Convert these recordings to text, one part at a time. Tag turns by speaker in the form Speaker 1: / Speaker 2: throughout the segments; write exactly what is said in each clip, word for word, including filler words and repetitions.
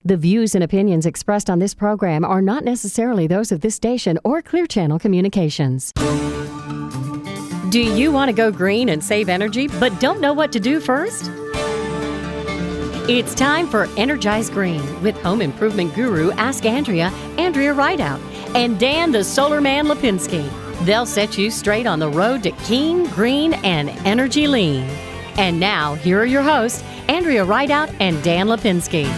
Speaker 1: The views and opinions expressed on this program are not necessarily those of this station or Clear Channel Communications. Do you want to go green and save energy, but don't know what to do first? It's time for Energize Green with home improvement guru Ask Andrea, Andrea Rideout, and Dan the Solar Man Lipinski. They'll set you straight on the road to keen, green, and energy lean. And now, here are your hosts, Andrea Rideout and Dan Lipinski.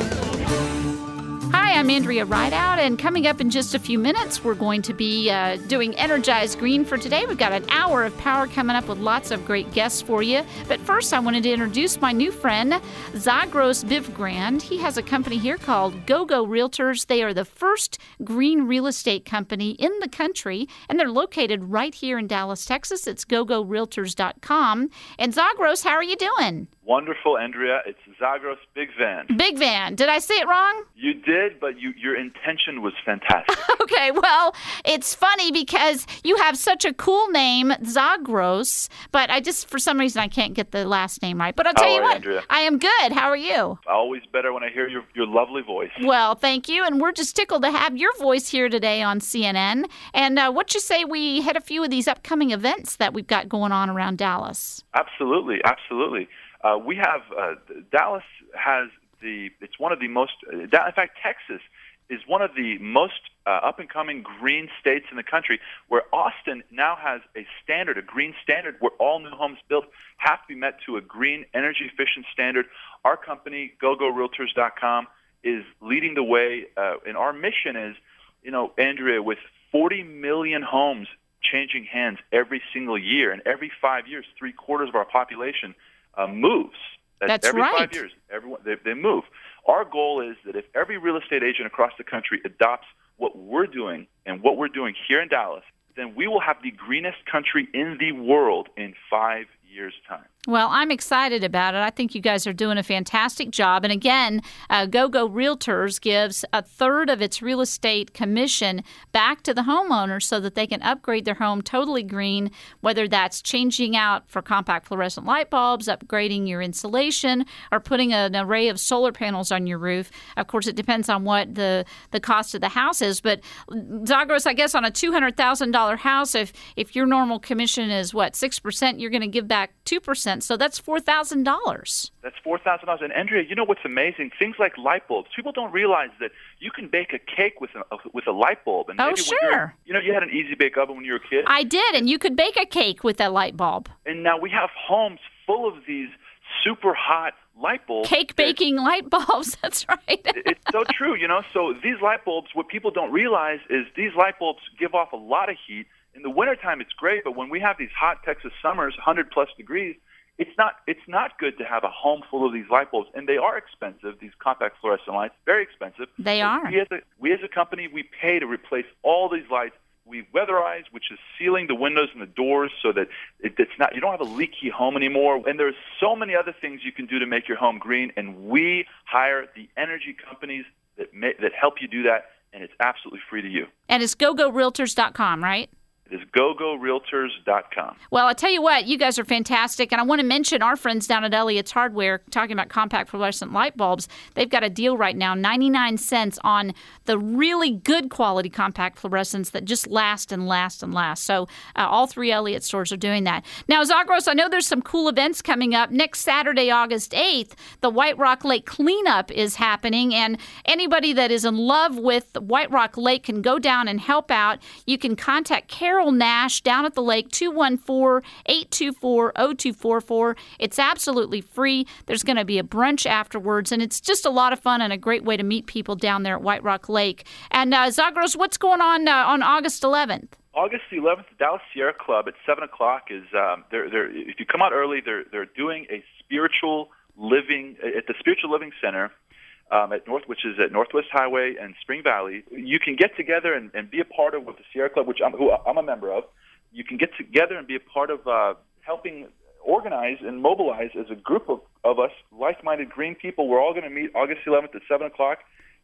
Speaker 2: Hi, I'm Andrea Rideout, and coming up in just a few minutes, we're going to be uh, doing Energize Green for today. We've got an hour of power coming up with lots of great guests for you. But first, I wanted to introduce my new friend, Zagros Bivgrand. He has a company here called GoGo Realtors. They are the first green real estate company in the country, and they're located right here in Dallas, Texas. It's go go realtors dot com. And Zagros, how are you doing?
Speaker 3: Wonderful, Andrea. It's Zagros Big Van.
Speaker 2: Big Van. Did I say it wrong?
Speaker 3: You did, but you, your intention was fantastic.
Speaker 2: Okay, well, it's funny because you have such a cool name, Zagros, but I just, for some reason, I can't get the last name right. But I'll tell
Speaker 3: How
Speaker 2: you
Speaker 3: are
Speaker 2: what,
Speaker 3: you, Andrea?
Speaker 2: I am good. How are you?
Speaker 3: Always better when I hear your, your lovely voice.
Speaker 2: Well, thank you, and we're just tickled to have your voice here today on C N N. And uh, what you say we hit a few of these upcoming events that we've got going on around Dallas?
Speaker 3: Absolutely, absolutely. Uh, we have, uh, Dallas has the, it's one of the most, uh, in fact, Texas is one of the most uh, up-and-coming green states in the country, where Austin now has a standard, a green standard, where all new homes built have to be met to a green, energy-efficient standard. Our company, go go realtors dot com, is leading the way, uh, and our mission is, you know, Andrea, with forty million homes changing hands every single year, and every five years, three-quarters of our population Uh, moves. That's,
Speaker 2: That's
Speaker 3: every
Speaker 2: right.
Speaker 3: five years, everyone they, they move. Our goal is that if every real estate agent across the country adopts what we're doing and what we're doing here in Dallas, then we will have the greenest country in the world in five years' time.
Speaker 2: Well, I'm excited about it. I think you guys are doing a fantastic job. And again, uh, GoGo Realtors gives a third of its real estate commission back to the homeowner so that they can upgrade their home totally green, whether that's changing out for compact fluorescent light bulbs, upgrading your insulation, or putting an array of solar panels on your roof. Of course, it depends on what the, the cost of the house is. But Zagros, I guess on a two hundred thousand dollars house, if, if your normal commission is, what, six percent, you're going to give back two percent. So that's four thousand dollars.
Speaker 3: That's four thousand dollars. And Andrea, you know what's amazing? Things like light bulbs. People don't realize that you can bake a cake with a, with a light bulb. And
Speaker 2: oh,
Speaker 3: maybe
Speaker 2: sure.
Speaker 3: When you're, you know, you had an Easy Bake Oven when you were a kid?
Speaker 2: I did, and you could bake a cake with that light bulb.
Speaker 3: And now we have homes full of these super hot light bulbs.
Speaker 2: Cake baking light bulbs, that's right.
Speaker 3: It's so true, you know. So these light bulbs, what people don't realize is these light bulbs give off a lot of heat. In the wintertime, it's great, but when we have these hot Texas summers, one hundred plus degrees, It's not it's not good to have a home full of these light bulbs, and they are expensive, these compact fluorescent lights, very expensive.
Speaker 2: They are.
Speaker 3: We as, a, we as a company, we pay to replace all these lights. We weatherize, which is sealing the windows and the doors so that it, it's not you don't have a leaky home anymore. And there's so many other things you can do to make your home green, and we hire the energy companies that may, that help you do that, and it's absolutely free to you.
Speaker 2: And it's go go realtors dot com, right?
Speaker 3: It is go go realtors dot com.
Speaker 2: Well, I tell you what, you guys are fantastic. And I want to mention our friends down at Elliott's Hardware, talking about compact fluorescent light bulbs. They've got a deal right now, ninety-nine cents on the really good quality compact fluorescents that just last and last and last. So uh, all three Elliott stores are doing that. Now, Zagros, I know there's some cool events coming up. Next Saturday, August eighth, the White Rock Lake cleanup is happening. And anybody that is in love with White Rock Lake can go down and help out. You can contact Carol Nash down at the lake, two one four, eight two four, zero two four four. It's absolutely free. There's going to be a brunch afterwards, and it's just a lot of fun and a great way to meet people down there at White Rock Lake. And uh, Zagros, what's going on uh, on August eleventh?
Speaker 3: August eleventh, the Dallas Sierra Club at seven o'clock is, um, they're, they're, if you come out early, they're, they're doing a spiritual living, at the Spiritual Living Center, Um, at North, which is at Northwest Highway and Spring Valley. You can get together and, and be a part of with the Sierra Club, which I'm, who I'm a member of. You can get together and be a part of uh, helping organize and mobilize as a group of, of us, like-minded green people. We're all going to meet August eleventh at seven o'clock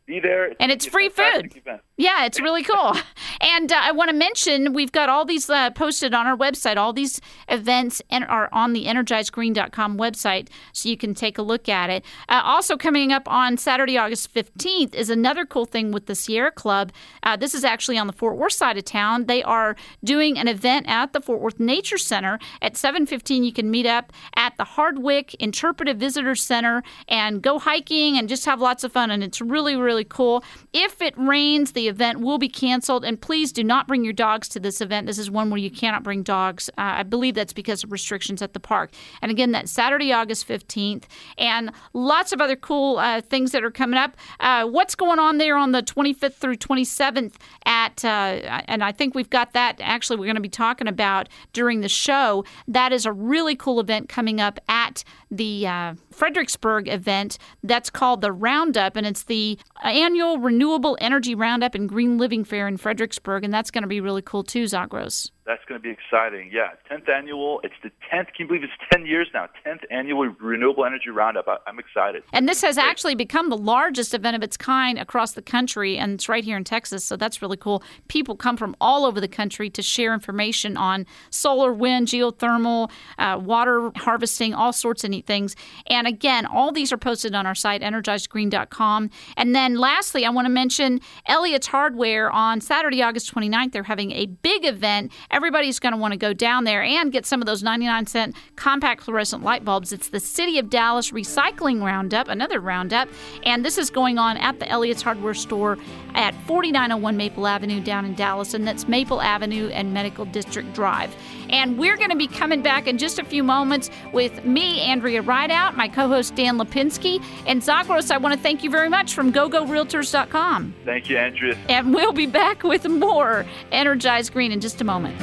Speaker 3: be there. It's
Speaker 2: and it's free food.
Speaker 3: Event.
Speaker 2: Yeah, it's really cool. And uh, I want to mention we've got all these uh, posted on our website. All these events en- are on the energize green dot com website, so you can take a look at it. Uh, also coming up on Saturday, August fifteenth, is another cool thing with the Sierra Club. Uh, this is actually on the Fort Worth side of town. They are doing an event at the Fort Worth Nature Center at seven fifteen. You can meet up at the Hardwick Interpretive Visitor Center and go hiking and just have lots of fun. And it's really, really cool. If it rains, the event will be canceled. And please do not bring your dogs to this event. This is one where you cannot bring dogs. Uh, I believe that's because of restrictions at the park. And again, that's Saturday, August fifteenth. And lots of other cool uh, things that are coming up. Uh, what's going on there on the twenty-fifth through twenty-seventh at, uh, and I think we've got that actually we're going to be talking about during the show. That is a really cool event coming up at the uh, Fredericksburg event that's called the Roundup, and it's the annual Renewable Energy Roundup and Green Living Fair in Fredericksburg, and that's going to be really cool too, Zagros.
Speaker 3: That's going to be exciting. Yeah, tenth annual. It's the tenth. Can you believe it's ten years now? tenth annual Renewable Energy Roundup. I, I'm excited.
Speaker 2: And this has actually become the largest event of its kind across the country, and it's right here in Texas, so that's really cool. People come from all over the country to share information on solar, wind, geothermal, uh, water harvesting, all sorts of neat things. And again, all these are posted on our site, energized green dot com. And then lastly, I want to mention Elliott's Hardware on Saturday, August twenty-ninth. They're having a big event. Everybody's going to want to go down there and get some of those ninety-nine cent compact fluorescent light bulbs. It's the City of Dallas Recycling Roundup, another roundup, and this is going on at the Elliott's Hardware store at forty-nine oh one Maple Avenue down in Dallas, and that's Maple Avenue and Medical District Drive. And we're going to be coming back in just a few moments with me, Andrea Rideout, my co-host Dan Lipinski, and Zagros. I want to thank you very much from go go realtors dot com.
Speaker 3: Thank you, Andrea.
Speaker 2: And we'll be back with more Energize Green in just a moment.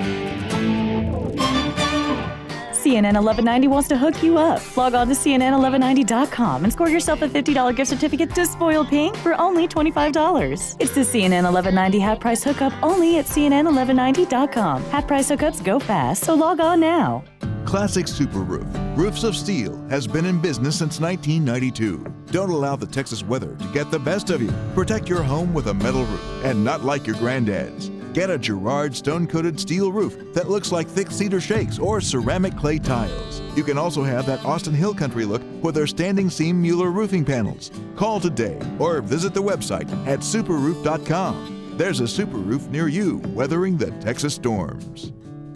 Speaker 4: C N N eleven ninety wants to hook you up. Log on to C N N eleven ninety dot com and score yourself a fifty dollars gift certificate to Spoiled Pink for only twenty-five dollars. It's the C N N eleven ninety half price hookup only at C N N eleven ninety dot com. Half price hookups go fast, so log on now.
Speaker 5: Classic Super Roof, Roofs of Steel, has been in business since nineteen ninety-two. Don't allow the Texas weather to get the best of you. Protect your home with a metal roof and not like your granddad's. Get a Girard stone-coated steel roof that looks like thick cedar shakes or ceramic clay tiles. You can also have that Austin Hill Country look with their standing seam Mueller roofing panels. Call today or visit the website at super roof dot com. There's a super roof near you weathering the Texas storms.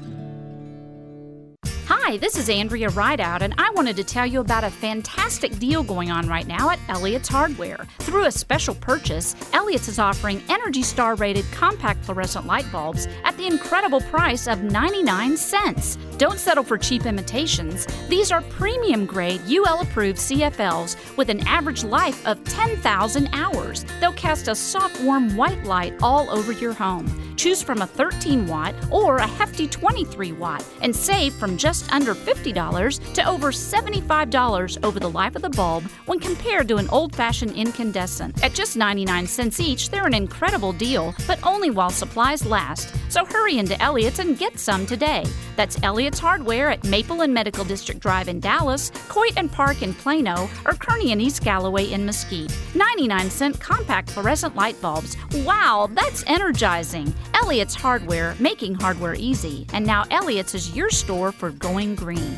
Speaker 2: Hi, this is Andrea Rideout, and I wanted to tell you about a fantastic deal going on right now at Elliott's Hardware. Through a special purchase, Elliott's is offering Energy Star rated compact fluorescent light bulbs at the incredible price of ninety-nine cents. Don't settle for cheap imitations. These are premium grade U L approved C F Ls with an average life of ten thousand hours. They'll cast a soft, warm white light all over your home. Choose from a thirteen watt or a hefty twenty-three watt and save from just under fifty dollars to over seventy-five dollars over the life of the bulb when compared to an old-fashioned incandescent. At just ninety-nine cents each, they're an incredible deal, but only while supplies last. So hurry into Elliott's and get some today. That's Elliott's Hardware at Maple and Medical District Drive in Dallas, Coit and Park in Plano, or Kearney and East Galloway in Mesquite. ninety-nine cent compact fluorescent light bulbs. Wow, that's energizing. Elliott's Hardware, making hardware easy. And now Elliott's is your store for going green.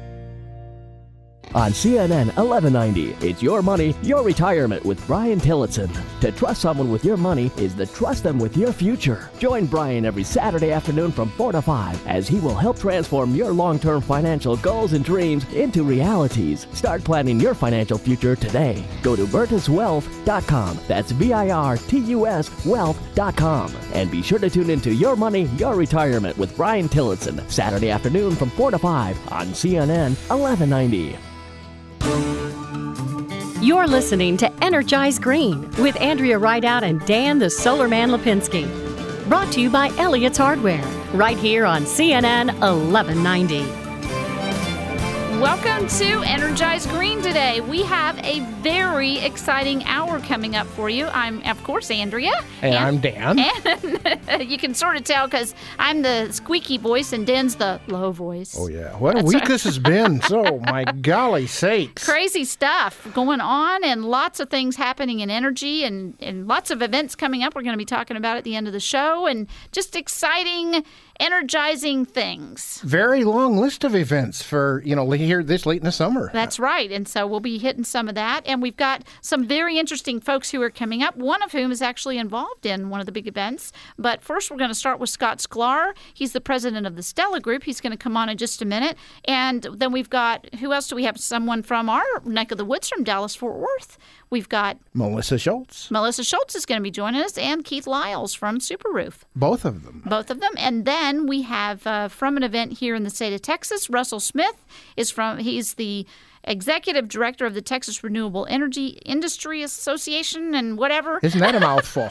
Speaker 6: On C N N eleven ninety, it's your money, your retirement with Brian Tillotson. To trust someone with your money is to trust them with your future. Join Brian every Saturday afternoon from four to five as he will help transform your long-term financial goals and dreams into realities. Start planning your financial future today. Go to Virtus Wealth dot com. That's V I R T U S Wealth dot com. And be sure to tune into Your Money, Your Retirement with Brian Tillotson, Saturday afternoon from four to five on C N N eleven ninety.
Speaker 1: You're listening to Energize Green with Andrea Rideout and Dan the Solar Man Lipinski. Brought to you by Elliott's Hardware, right here on C N N eleven ninety.
Speaker 2: Welcome to Energize Green today. We have a very exciting hour coming up for you. I'm, of course, Andrea.
Speaker 7: And, and I'm Dan.
Speaker 2: And you can sort of tell because I'm the squeaky voice and Dan's the low voice.
Speaker 7: Oh, yeah. What a
Speaker 2: That's
Speaker 7: week
Speaker 2: right.
Speaker 7: this has been. So, my golly sakes.
Speaker 2: Crazy stuff going on and lots of things happening in energy and, and lots of events coming up. We're going to be talking about at the end of the show and just exciting, energizing things.
Speaker 7: Very long list of events for, you know, here this late in the summer.
Speaker 2: That's right. And so we'll be hitting some of that. And we've got some very interesting folks who are coming up, one of whom is actually involved in one of the big events. But first, we're going to start with Scott Sklar. He's the president of the Stella Group. He's going to come on in just a minute. And then we've got, who else do we have? Someone from our neck of the woods from Dallas-Fort Worth. We've got
Speaker 7: Melissa Schultz.
Speaker 2: Melissa Schultz is going to be joining us, and Keith Lyles from Super Roof.
Speaker 7: Both of them.
Speaker 2: Both of them. And then we have uh, from an event here in the state of Texas, Russell Smith is from, he's the executive director of the Texas Renewable Energy Industry Association and whatever.
Speaker 7: Isn't that a mouthful?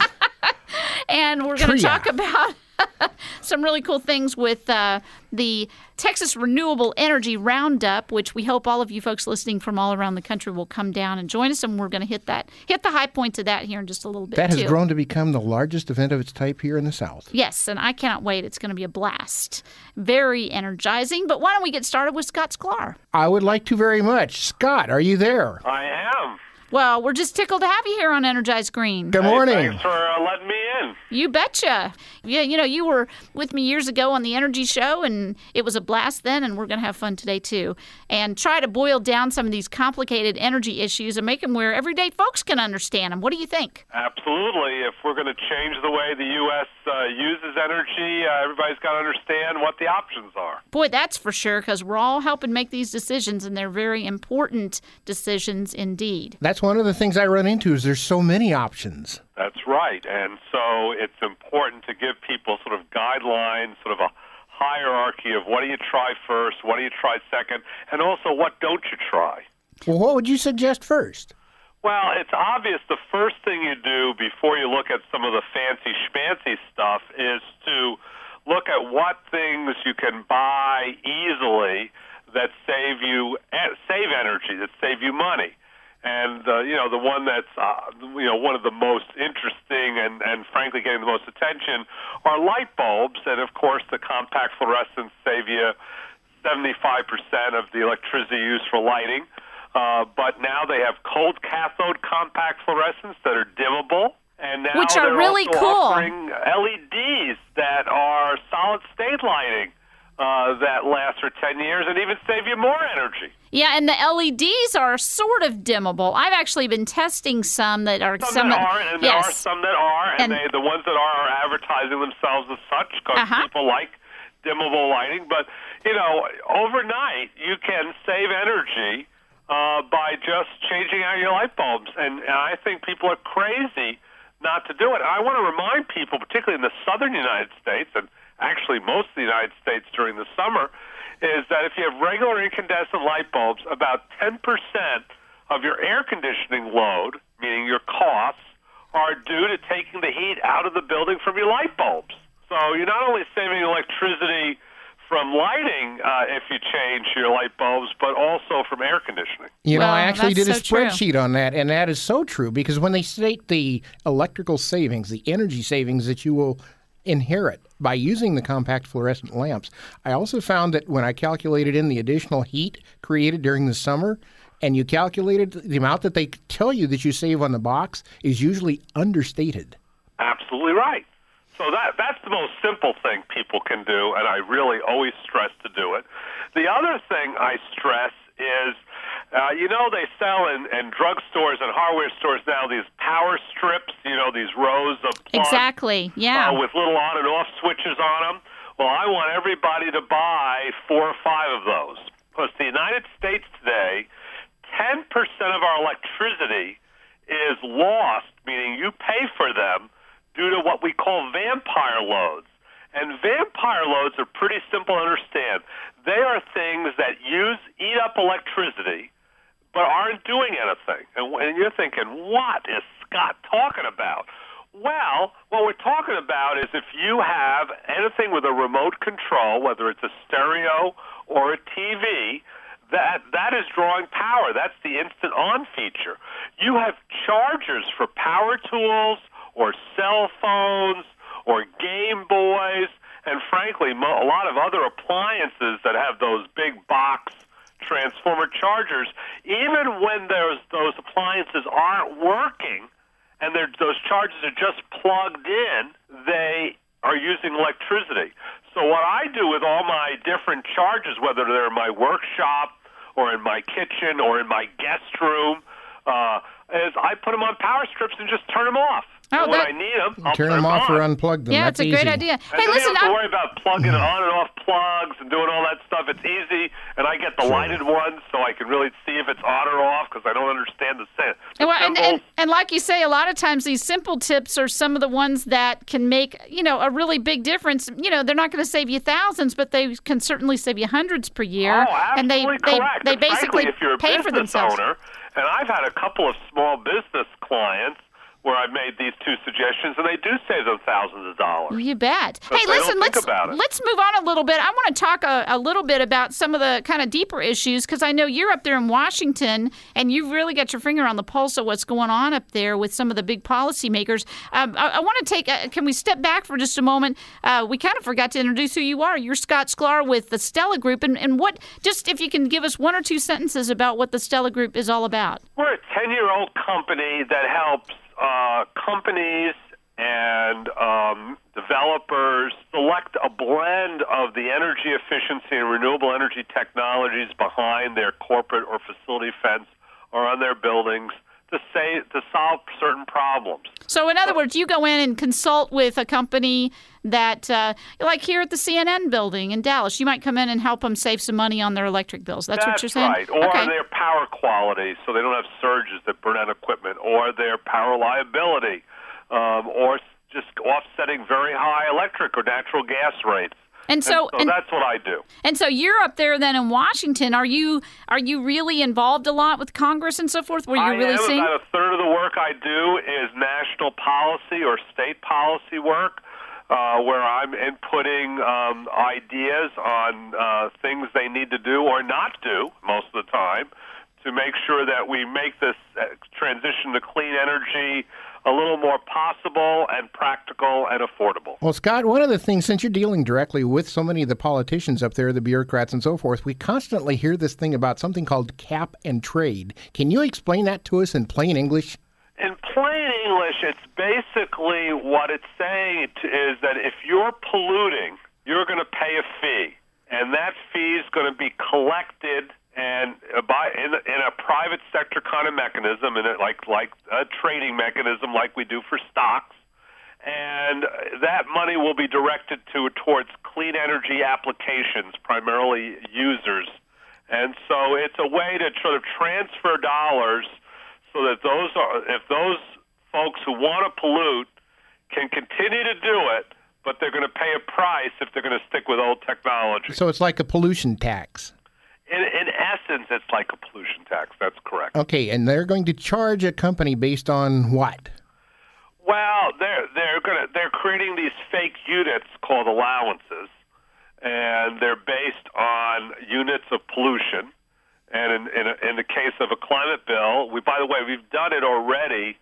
Speaker 2: And we're going to talk about some really cool things with uh, the Texas Renewable Energy Roundup, which we hope all of you folks listening from all around the country will come down and join us. And we're going to hit that, hit the high points of that here in just a little bit,
Speaker 7: That has
Speaker 2: too.
Speaker 7: grown to become the largest event of its type here in the South.
Speaker 2: Yes, and I cannot wait. It's going to be a blast. Very energizing. But why don't we get started with Scott Sklar?
Speaker 7: I would like to very much. Scott, are you there?
Speaker 8: I am.
Speaker 2: Well, we're just tickled to have you here on Energized Green.
Speaker 7: Good morning.
Speaker 8: Hey, thanks for uh, letting me in.
Speaker 2: You betcha. Yeah, you know, you were with me years ago on the Energy Show, and it was a blast then, and we're going to have fun today, too. And try to boil down some of these complicated energy issues and make them where everyday folks can understand them. What do you think?
Speaker 8: Absolutely. If we're going to change the way the U S uh, uses energy, uh, everybody's got to understand what the options are.
Speaker 2: Boy, that's for sure, because we're all helping make these decisions, and they're very important decisions indeed.
Speaker 7: That's one of the things I run into is there's so many options.
Speaker 8: That's right. And so it's important to give people sort of guidelines, sort of a hierarchy of what do you try first, what do you try second, and also what don't you try.
Speaker 7: Well, what would you suggest first?
Speaker 8: Well, it's obvious the first thing you do before you look at some of the fancy schmancy stuff is to look at what things you can buy easily that save you save energy, that save you money. And, uh, you know, the one that's, uh, you know, one of the most interesting and, and, frankly, getting the most attention are light bulbs. And, of course, the compact fluorescents save you seventy-five percent of the electricity used for lighting. Uh, but now they have cold cathode compact fluorescents that are dimmable. And now
Speaker 2: Which are
Speaker 8: they're
Speaker 2: really
Speaker 8: also
Speaker 2: cool.
Speaker 8: offering L E Ds that are solid-state lighting uh, that last for ten years and even save you more energy.
Speaker 2: Yeah, and the L E Ds are sort of dimmable. I've actually been testing some that are...
Speaker 8: Some, some that are, and there
Speaker 2: yes.
Speaker 8: are some that are, and,
Speaker 2: And,
Speaker 8: they, the ones that are are advertising themselves as such because
Speaker 2: Uh-huh.
Speaker 8: people like dimmable lighting. But, you know, overnight you can save energy uh, by just changing out your light bulbs. And, and I think people are crazy not to do it. I want to remind people, particularly in the southern United States, and actually most of the United States during the summer, is that if you have regular incandescent light bulbs, about ten percent of your air conditioning load, meaning your costs, are due to taking the heat out of the building from your light bulbs. So you're not only saving electricity from lighting uh, if you change your light bulbs, but also from air conditioning.
Speaker 7: You know,
Speaker 2: Well,
Speaker 7: I actually did
Speaker 2: that's
Speaker 7: a
Speaker 2: so true.
Speaker 7: spreadsheet on that, and that is so true because when they state the electrical savings, the energy savings that you will inherit by using the compact fluorescent lamps, I also found that when I calculated in the additional heat created during the summer, and you calculated the amount that they tell you that you save on the box is usually understated.
Speaker 8: Absolutely right. So that that's the most simple thing people can do, and I really always stress to do it. The other thing I stress is, uh, you know, they sell in, in drugstores and hardware stores now these power strips, you know, these rows of plugs
Speaker 2: Exactly, yeah.
Speaker 8: uh, with little on and off switches on them. Well, I want everybody to buy four or five of those because the United States today, ten percent of our electricity is lost, meaning you pay for them, due to what we call vampire loads. And vampire loads are pretty simple to understand. They are things that use, eat up electricity, but aren't doing anything. And, and you're thinking, what is Scott talking about? Well, what we're talking about is if you have anything with a remote control, whether it's a stereo or a T V, That that is drawing power. That's the instant on feature. You have chargers for power tools or cell phones or Game Boys, and frankly, mo- a lot of other appliances that have those big box transformer chargers. Even when those those appliances aren't working and they're, those chargers are just plugged in, they are using electricity. So what I do with all my different chargers, whether they're in my workshop or in my kitchen or in my guest room, uh, is I put them on power strips and just turn them off.
Speaker 2: Oh,
Speaker 8: and when
Speaker 2: that,
Speaker 8: I need them, I'll
Speaker 7: turn
Speaker 8: turn
Speaker 7: them off
Speaker 8: on.
Speaker 7: or unplug them.
Speaker 2: Yeah,
Speaker 7: That's
Speaker 2: it's a
Speaker 7: easy.
Speaker 2: great idea.
Speaker 8: And
Speaker 2: Hey,
Speaker 8: then
Speaker 2: listen,
Speaker 8: you have to
Speaker 2: I'm,
Speaker 8: worry about plugging on and off plugs and doing all that stuff. It's easy, and I get the lighted ones so I can really see if it's on or off because I don't understand the sense.
Speaker 2: well, and, and, and like you say, a lot of times these simple tips are some of the ones that can make, you know, a really big difference. You know, they're not going to save you thousands, but they can certainly save you hundreds per year.
Speaker 8: Oh,
Speaker 2: and they,
Speaker 8: absolutely
Speaker 2: they,
Speaker 8: correct.
Speaker 2: they
Speaker 8: And
Speaker 2: basically
Speaker 8: frankly, if you're a
Speaker 2: pay for
Speaker 8: business
Speaker 2: themselves.
Speaker 8: owner, and I've had a couple of small business clients where I've made these two suggestions, and they do save them thousands of dollars.
Speaker 2: You bet.
Speaker 8: But
Speaker 2: Hey,
Speaker 8: they
Speaker 2: listen,
Speaker 8: don't think
Speaker 2: let's
Speaker 8: about it.
Speaker 2: let's move on a little bit. I want to talk a, a little bit about some of the kind of deeper issues because I know you're up there in Washington and you've really got your finger on the pulse of what's going on up there with some of the big policymakers. Um, I, I want to take. A, can we step back for just a moment? Uh, we kind of forgot to introduce who you are. You're Scott Sklar with the Stella Group, and and what? Just if you can give us one or two sentences about what the Stella Group is all about.
Speaker 8: We're a ten-year-old company that helps uh, companies and um, developers select a blend of the energy efficiency and renewable energy technologies behind their corporate or facility fence or on their buildings to say to solve certain problems.
Speaker 2: So, in other words, you go in and consult with a company that, uh, like here at the C N N building in Dallas, you might come in and help them save some money on their electric bills. That's,
Speaker 8: That's
Speaker 2: what you're saying?
Speaker 8: right. Or
Speaker 2: okay.
Speaker 8: their power quality, so they don't have surges that burn out equipment, or their power liability, um, or just offsetting very high electric or natural gas rates.
Speaker 2: And so,
Speaker 8: and so
Speaker 2: and,
Speaker 8: that's what I do.
Speaker 2: And so you're up there then in Washington. Are you are you really involved a lot with Congress and so forth? Where you're
Speaker 8: I
Speaker 2: really
Speaker 8: am.
Speaker 2: seeing
Speaker 8: About a third of the work I do is national policy or state policy work, uh, where I'm inputting um, ideas on uh, things they need to do or not do most of the time to make sure that we make this transition to clean energy a little more possible and practical and affordable.
Speaker 7: Well, Scott, one of the things, since you're dealing directly with so many of the politicians up there, the bureaucrats and so forth, we constantly hear this thing about something called cap and trade. Can you explain that to us in plain English?
Speaker 8: In plain English, it's basically what it's saying is that if you're polluting, you're going to pay a fee, and that fee is going to be collected and by in, in a private sector kind of mechanism, and like like a trading mechanism, like we do for stocks, and that money will be directed to towards clean energy applications, primarily users, and so it's a way to sort of transfer dollars so that those are if those folks who want to pollute can continue to do it, but they're going to pay a price if they're going to stick with old technology.
Speaker 7: So it's like a pollution tax.
Speaker 8: In, in essence, it's like a pollution tax. That's correct.
Speaker 7: Okay, and they're going to charge a company based on what?
Speaker 8: Well, they're they're gonna they're creating these fake units called allowances, and they're based on units of pollution. And in in, a, in the case of a climate bill, we by the way we've done it already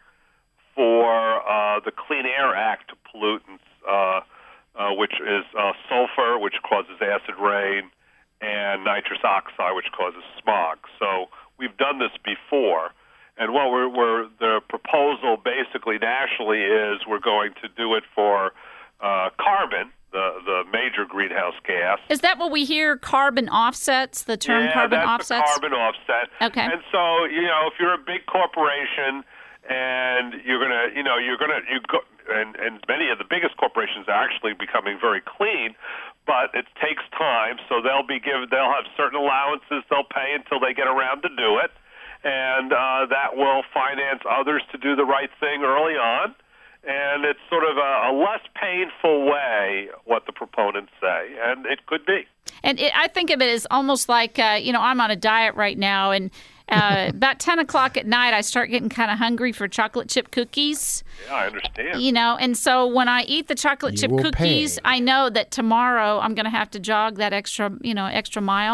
Speaker 8: for uh, the Clean Air Act pollutants, uh, uh, which is uh, sulfur, which causes acid rain, and nitrous oxide, which causes smog. So we've done this before, and what we're, we're the proposal basically nationally is we're going to do it for uh, carbon, the the major greenhouse gas.
Speaker 2: Is that what we hear? Carbon offsets, the term
Speaker 8: yeah,
Speaker 2: carbon
Speaker 8: that's
Speaker 2: offsets.
Speaker 8: The carbon offset.
Speaker 2: Okay.
Speaker 8: And so you know, if you're a big corporation and you're gonna, you know, you're gonna you go, and and many of the biggest corporations are actually becoming very clean. But it takes time, so they'll be given. They'll have certain allowances they'll pay until they get around to do it, and uh, that will finance others to do the right thing early on. And it's sort of a, a less painful way, what the proponents say, and it could be.
Speaker 2: And it, I think of it as almost like, uh, you know, I'm on a diet right now, and uh, about ten o'clock at night, I start getting kind of hungry for chocolate chip cookies.
Speaker 8: Yeah, I understand.
Speaker 2: You know, and so when I eat the chocolate
Speaker 7: You
Speaker 2: chip
Speaker 7: will
Speaker 2: cookies,
Speaker 7: pay.
Speaker 2: I know that tomorrow I'm going to have to jog that extra, you know, extra mile.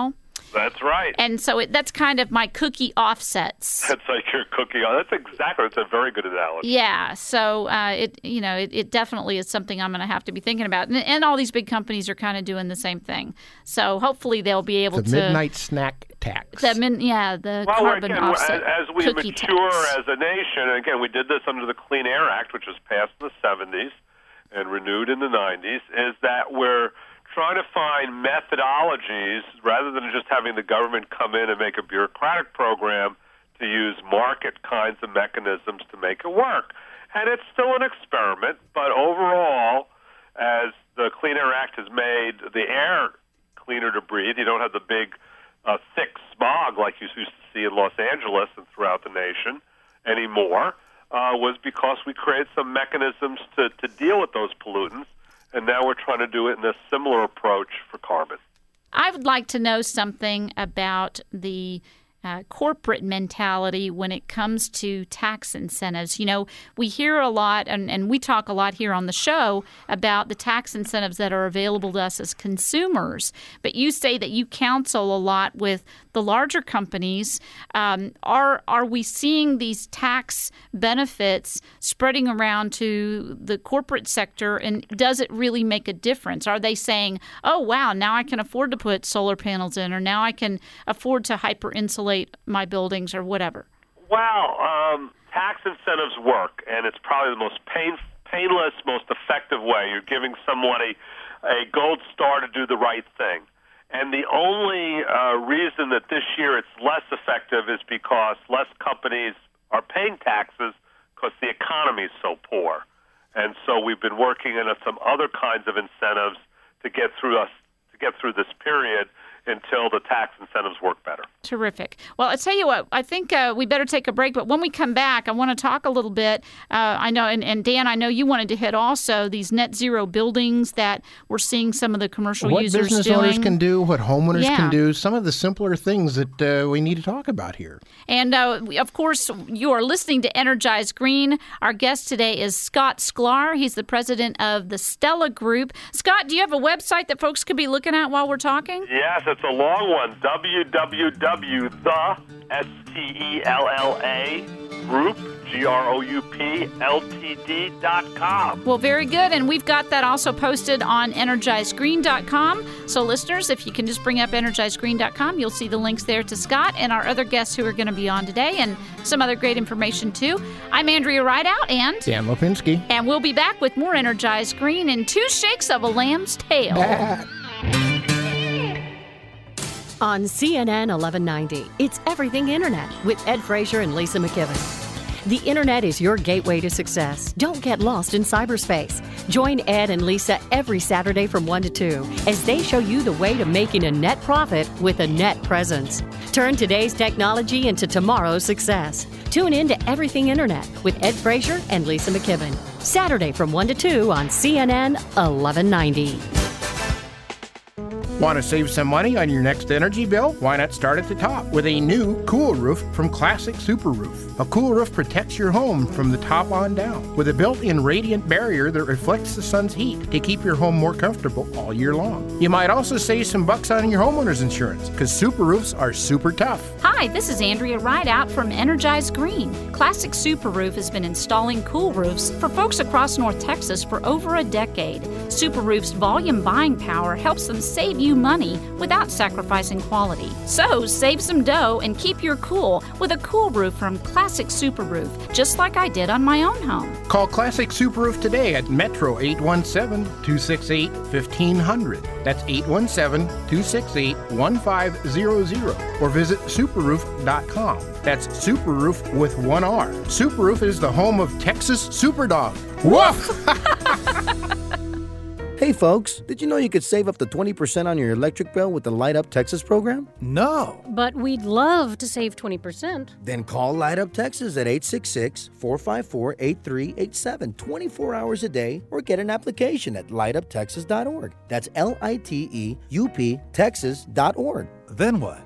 Speaker 8: That's right.
Speaker 2: And so it, that's kind of my cookie offsets.
Speaker 8: That's like your cookie. That's exactly. That's a very good analogy.
Speaker 2: Yeah. So uh, it, you know, it, it definitely is something I'm going to have to be thinking about. And, and all these big companies are kind of doing the same thing. So hopefully they'll be able
Speaker 7: the
Speaker 2: to.
Speaker 7: The midnight snack tax.
Speaker 2: The min, yeah, the
Speaker 8: well,
Speaker 2: carbon
Speaker 8: again,
Speaker 2: offset
Speaker 8: as, as we
Speaker 2: cookie
Speaker 8: mature
Speaker 2: tax.
Speaker 8: as a nation, and again, we did this under the Clean Air Act, which was passed in the seventies and renewed in the nineties, is that we're trying to find methodologies rather than just having the government come in and make a bureaucratic program to use market kinds of mechanisms to make it work. And it's still an experiment, but overall, as the Clean Air Act has made the air cleaner to breathe, you don't have the big, uh, thick smog like you used to see in Los Angeles and throughout the nation anymore, uh, was because we created some mechanisms to, to deal with those pollutants. And now we're trying to do it in a similar approach for carbon.
Speaker 2: I would like to know something about the uh, corporate mentality when it comes to tax incentives. You know, we hear a lot, and, and we talk a lot here on the show about the tax incentives that are available to us as consumers. But you say that you counsel a lot with the larger companies. Um, are are we seeing these tax benefits spreading around to the corporate sector, and does it really make a difference? Are they saying, oh, wow, now I can afford to put solar panels in, or now I can afford to hyper-insulate my buildings, or whatever?
Speaker 8: Well, um, tax incentives work, and it's probably the most pain, painless, most effective way. You're giving somebody a gold star to do the right thing. And the only uh, reason that this year it's less effective is because less companies are paying taxes because the economy is so poor. And so we've been working on some other kinds of incentives to get through us to get through this period until the tax incentives work better.
Speaker 2: Terrific. Well, I'll tell you what, I think uh, we better take a break, but when we come back, I want to talk a little bit. Uh, I know, and, and Dan, I know you wanted to hit also these net zero buildings that we're seeing some of the commercial
Speaker 7: what
Speaker 2: users
Speaker 7: business
Speaker 2: doing.
Speaker 7: owners can do, what homeowners
Speaker 2: Yeah.
Speaker 7: can do, some of the simpler things that uh, we need to talk about here.
Speaker 2: And, uh, we- of course, you are listening to Energize Green. Our guest today is Scott Sklar. He's the president of the Stella Group. Scott, do you have a website that folks could be looking at while we're talking?
Speaker 8: Yes, it's a long one, w w w dot the S T E L L A group, G R O U P, L T D dot com.
Speaker 2: Well, very good. And we've got that also posted on energize green dot com. So, listeners, if you can just bring up energize green dot com, you'll see the links there to Scott and our other guests who are going to be on today, and some other great information, too. I'm Andrea Rideout, and
Speaker 7: Dan Lipinski.
Speaker 2: and we'll be back with more Energize Green in two shakes of a lamb's tail.
Speaker 1: On C N N eleven ninety, it's Everything Internet with Ed Frazier and Lisa McKibben. The Internet is your gateway to success. Don't get lost in cyberspace. Join Ed and Lisa every Saturday from one to two as they show you the way to making a net profit with a net presence. Turn today's technology into tomorrow's success. Tune in to Everything Internet with Ed Frazier and Lisa McKibben. Saturday from one to two on C N N eleven ninety.
Speaker 7: Want to save some money on your next energy bill? Why not start at the top with a new Cool Roof from Classic Super Roof? A Cool Roof protects your home from the top on down with a built-in radiant barrier that reflects the sun's heat to keep your home more comfortable all year long. You might also save some bucks on your homeowner's insurance because Super Roofs are super tough.
Speaker 2: Hi, this is Andrea Rideout from Energize Green. Classic Super Roof has been installing cool roofs for folks across North Texas for over a decade. Super Roof's volume buying power helps them save you money without sacrificing quality. So save some dough and keep your cool with a cool roof from Classic Super Roof, just like I did on my own home.
Speaker 7: Call Classic Super Roof today at Metro eight one seven, two six eight, fifteen hundred. That's eight one seven, two six eight, one five zero zero. Or visit super roof dot com. That's Super Roof with one R. Super Roof is the home of Texas Superdog. Woof!
Speaker 9: Hey folks, did you know you could save up to twenty percent on your electric bill with the Light Up Texas program?
Speaker 10: No.
Speaker 11: But we'd love to save twenty percent.
Speaker 9: Then call Light Up Texas at eight six six, four five four, eight three eight seven twenty-four hours a day, or get an application at light up texas dot org. That's L I T E U P Texas dot org.
Speaker 10: Then what?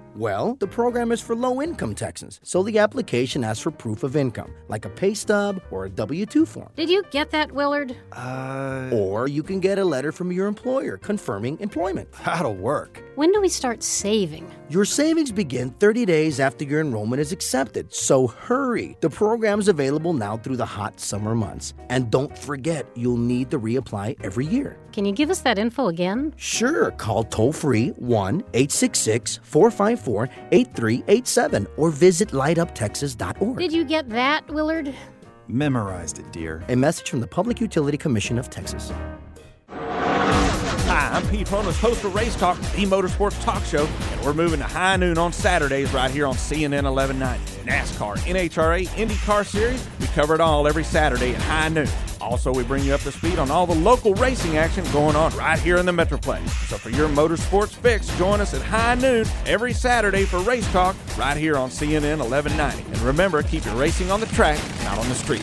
Speaker 9: Well, the program is for low-income Texans, so the application asks for proof of income, like a pay stub or a W two form.
Speaker 11: Did you get that, Willard?
Speaker 10: Uh...
Speaker 9: Or you can get a letter from your employer confirming employment.
Speaker 10: That'll work.
Speaker 11: When do we start saving?
Speaker 9: Your savings begin thirty days after your enrollment is accepted, so hurry. The program's available now through the hot summer months. And don't forget, you'll need to reapply every year.
Speaker 11: Can you give us that info again?
Speaker 9: Sure. Call toll-free one eight six six, four five four, eight three eight seven or visit light up texas dot org.
Speaker 11: Did you get that, Willard?
Speaker 10: Memorized it, dear.
Speaker 9: A message from the Public Utility Commission of Texas.
Speaker 12: Hi, I'm Pete Holmes, host of Race Talk, the motorsports talk show, and we're moving to high noon on Saturdays right here on C N N eleven ninety. NASCAR, N H R A, IndyCar Series, we cover it all every Saturday at high noon. Also, we bring you up to speed on all the local racing action going on right here in the Metroplex. So for your motorsports fix, join us at high noon every Saturday for Race Talk right here on C N N eleven ninety. And remember, keep your racing on the track, not on the street.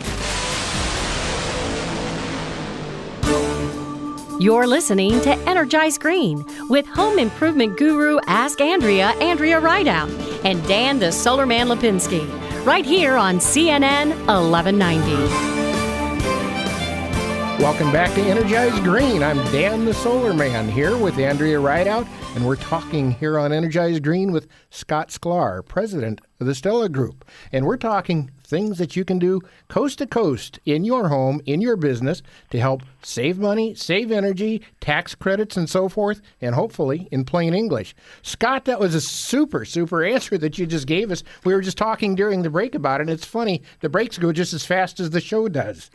Speaker 1: You're listening to Energize Green with home improvement guru Ask Andrea, Andrea Rideout, and Dan the Solar Man Lipinski, right here on C N N eleven ninety.
Speaker 7: Welcome back to Energize Green. I'm Dan the Solar Man here with Andrea Rideout, and we're talking here on Energize Green with Scott Sklar, president of the Stella Group. And we're talking things that you can do coast to coast in your home, in your business, to help save money, save energy, tax credits, and so forth, and hopefully in plain English. Scott, that was a super, super answer that you just gave us. We were just talking during the break about it, and it's funny, the breaks go just as fast as the show does.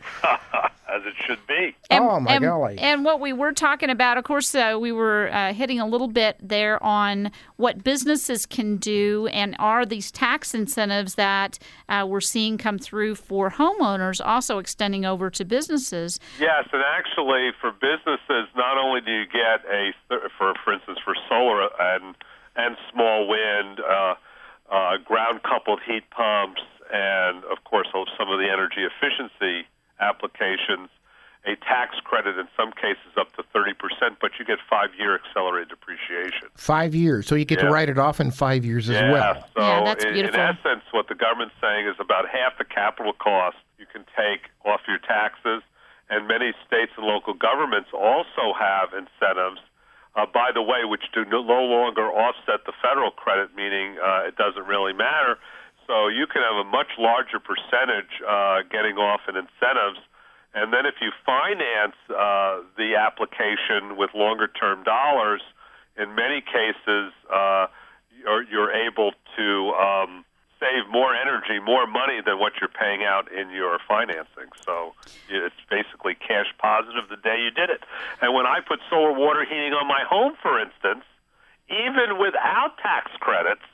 Speaker 8: As it should be.
Speaker 2: And,
Speaker 7: oh, my
Speaker 2: and,
Speaker 7: golly.
Speaker 2: And what we were talking about, of course, uh, we were uh, hitting a little bit there on what businesses can do and are these tax incentives that uh, we're seeing come through for homeowners also extending over to businesses.
Speaker 8: Yes, and actually for businesses, not only do you get a, for for instance, for solar and, and small wind, uh, uh, ground-coupled heat pumps, and, of course, some of the energy efficiency applications, a tax credit in some cases up to thirty percent, but you get five-year accelerated depreciation.
Speaker 7: Five years, so you get
Speaker 8: yeah.
Speaker 7: to write it off in five years as
Speaker 8: yeah,
Speaker 7: well.
Speaker 8: So
Speaker 2: yeah, that's
Speaker 8: in,
Speaker 2: beautiful.
Speaker 8: in essence, what the government's saying is about half the capital cost you can take off your taxes, and many states and local governments also have incentives, uh, by the way, which do no longer offset the federal credit, meaning uh, it doesn't really matter. So you can have a much larger percentage uh, getting off in incentives. And then if you finance uh, the application with longer-term dollars, in many cases uh, you're, you're able to um, save more energy, more money than what you're paying out in your financing. So it's basically cash positive the day you did it. And when I put solar water heating on my home, for instance, even without tax credits,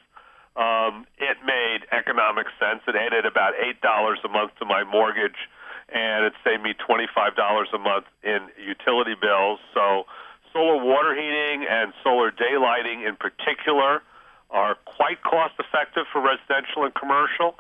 Speaker 8: Um, it made economic sense. It added about eight dollars a month to my mortgage, and it saved me twenty-five dollars a month in utility bills. So solar water heating and solar daylighting in particular are quite cost-effective for residential and commercial.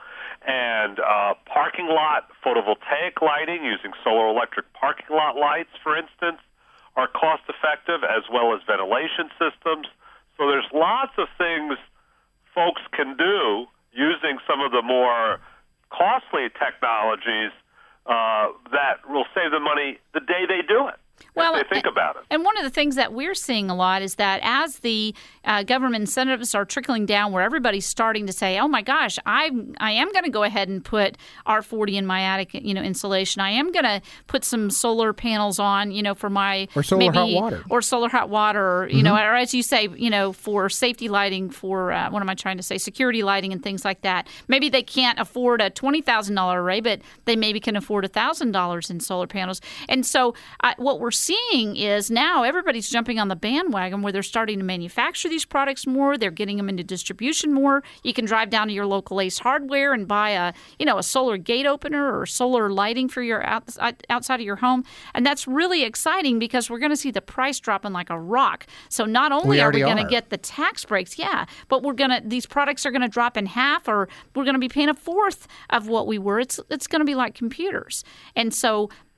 Speaker 8: And uh, parking lot photovoltaic lighting using solar electric parking lot lights, for instance, are cost-effective, as well as ventilation systems. So there's lots of things folks can do using some of the more costly technologies uh, that will save them money the day they do it.
Speaker 2: Well,
Speaker 8: if they think about it.
Speaker 2: And one of the things that we're seeing a lot is that as the uh, government incentives are trickling down, where everybody's starting to say, "Oh my gosh, I I am going to go ahead and put R forty in my attic, you know, insulation. I am going to put some solar panels on, you know, for my
Speaker 7: or solar
Speaker 2: maybe,
Speaker 7: hot water,
Speaker 2: or solar hot water, or, you mm-hmm. know, or as you say, you know, for safety lighting, for uh, what am I trying to say, security lighting and things like that. Maybe they can't afford a twenty thousand dollar array, but they maybe can afford a thousand dollars in solar panels. And so, uh, what we're seeing is now everybody's jumping on the bandwagon where they're starting to manufacture these products more. They're getting them into distribution more. You can drive down to your local Ace Hardware and buy a, you know, a solar gate opener or solar lighting for your outside, outside of your home. And that's really exciting because we're going to see the price dropping like a rock. So not only
Speaker 7: we
Speaker 2: are we going to
Speaker 7: are.
Speaker 2: get the tax breaks, yeah, but we're going to, these products are going to drop in half, or we're going to be paying a fourth of what we were. It's, it's going to be like computers. And so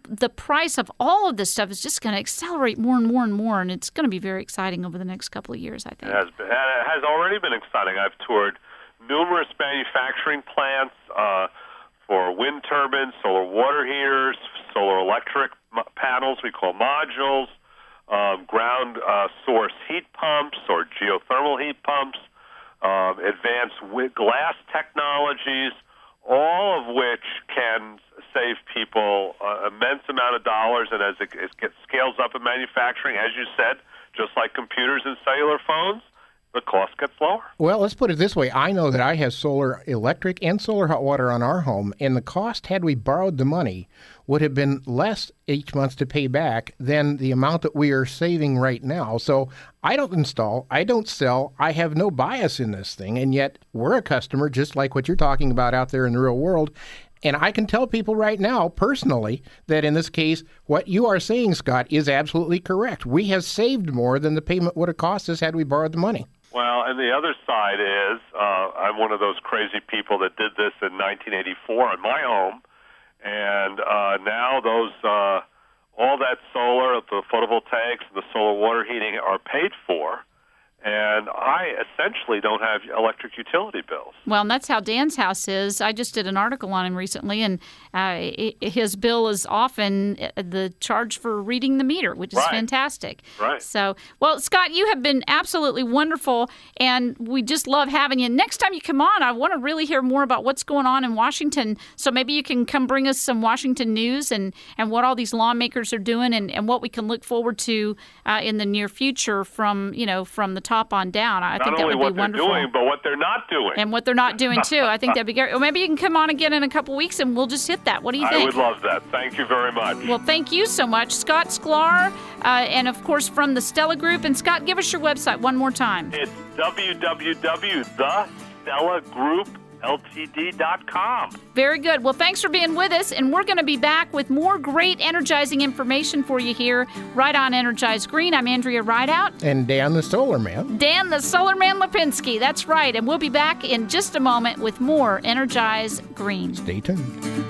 Speaker 2: the price of all of this stuff is just going to accelerate more and more and more, and it's going to be very exciting over the next couple of years, I think.
Speaker 8: It has, been, it has already been exciting. I've toured numerous manufacturing plants uh, for wind turbines, solar water heaters, solar electric m- panels we call modules, um, ground uh, source heat pumps or geothermal heat pumps, um, advanced wi- glass technologies, all of which can save people an immense amount of dollars. And as it, it gets, scales up in manufacturing, as you said, just like computers and cellular phones, the cost gets lower.
Speaker 7: Well, let's put it this way. I know that I have solar electric and solar hot water on our home, and the cost, had we borrowed the money, would have been less each month to pay back than the amount that we are saving right now. So I don't install, I don't sell, I have no bias in this thing, and yet we're a customer just like what you're talking about out there in the real world. And I can tell people right now, personally, that in this case, what you are saying, Scott, is absolutely correct. We have saved more than the payment would have cost us had we borrowed the money.
Speaker 8: Well, and the other side is, uh, I'm one of those crazy people that did this in nineteen eighty-four on my home, and uh, now those uh, all that solar, the photovoltaics, and the solar water heating are paid for, and I essentially don't have electric utility bills.
Speaker 2: Well, and that's how Dan's house is. I just did an article on him recently, and uh, his bill is often the charge for reading the meter, which is
Speaker 8: right.
Speaker 2: fantastic.
Speaker 8: Right.
Speaker 2: So, well, Scott, you have been absolutely wonderful, and we just love having you. Next time you come on, I want to really hear more about what's going on in Washington. So maybe you can come bring us some Washington news and, and what all these lawmakers are doing, and, and what we can look forward to uh, in the near future from, you know, from the top on down. I
Speaker 8: Not
Speaker 2: think that
Speaker 8: only
Speaker 2: would
Speaker 8: what
Speaker 2: be
Speaker 8: they're
Speaker 2: wonderful.
Speaker 8: doing, but what they're not doing.
Speaker 2: And what they're not doing, too. I think that'd be great. Or maybe you can come on again in a couple weeks and we'll just hit that. What do you think?
Speaker 8: I would love that. Thank you very much.
Speaker 2: Well, thank you so much. Scott Sklar, uh, and of course from the Stella Group. And Scott, give us your website one more time.
Speaker 8: It's w w w dot the stella group l t d dot com.
Speaker 2: Very good. Well, thanks for being with us, and we're going to be back with more great energizing information for you here right on Energized Green. I'm Andrea Rideout.
Speaker 7: And Dan the Solar Man.
Speaker 2: Dan the Solar Man Lipinski. That's right. And we'll be back in just a moment with more Energized Green.
Speaker 7: Stay tuned.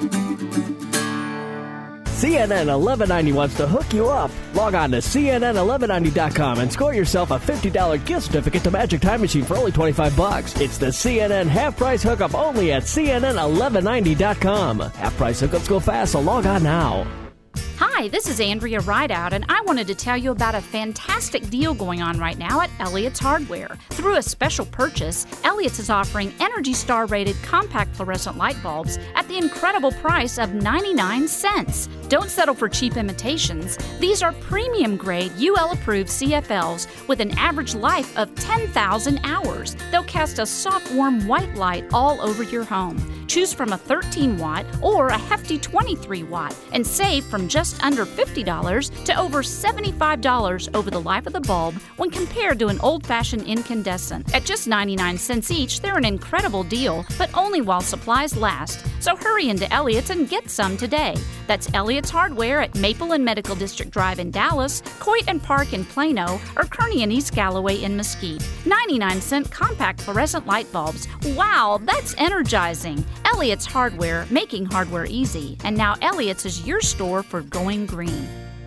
Speaker 6: C N N eleven ninety wants to hook you up. Log on to C N N eleven ninety dot com and score yourself a fifty dollars gift certificate to Magic Time Machine for only twenty-five bucks. It's the C N N half price hookup only at C N N eleven ninety dot com. Half price hookups go fast, so log on now.
Speaker 2: Hi, this is Andrea Rideout, and I wanted to tell you about a fantastic deal going on right now at Elliott's Hardware. Through a special purchase, Elliott's is offering Energy Star rated compact fluorescent light bulbs at the incredible price of ninety-nine cents. Don't settle for cheap imitations. These are premium grade U L approved C F Ls with an average life of ten thousand hours. They'll cast a soft, warm white light all over your home. Choose from a thirteen watt or a hefty twenty-three watt and save from just under fifty dollars to over seventy-five dollars over the life of the bulb when compared to an old-fashioned incandescent. At just ninety-nine cents each, they're an incredible deal, but only while supplies last. So hurry into Elliott's and get some today. That's Elliott's Hardware at Maple and Medical District Drive in Dallas, Coit and Park in Plano, or Kearney and East Galloway in Mesquite. ninety-nine cent compact fluorescent light bulbs. Wow, that's energizing. Elliott's Hardware, making hardware easy. And now Elliott's is your store for going green.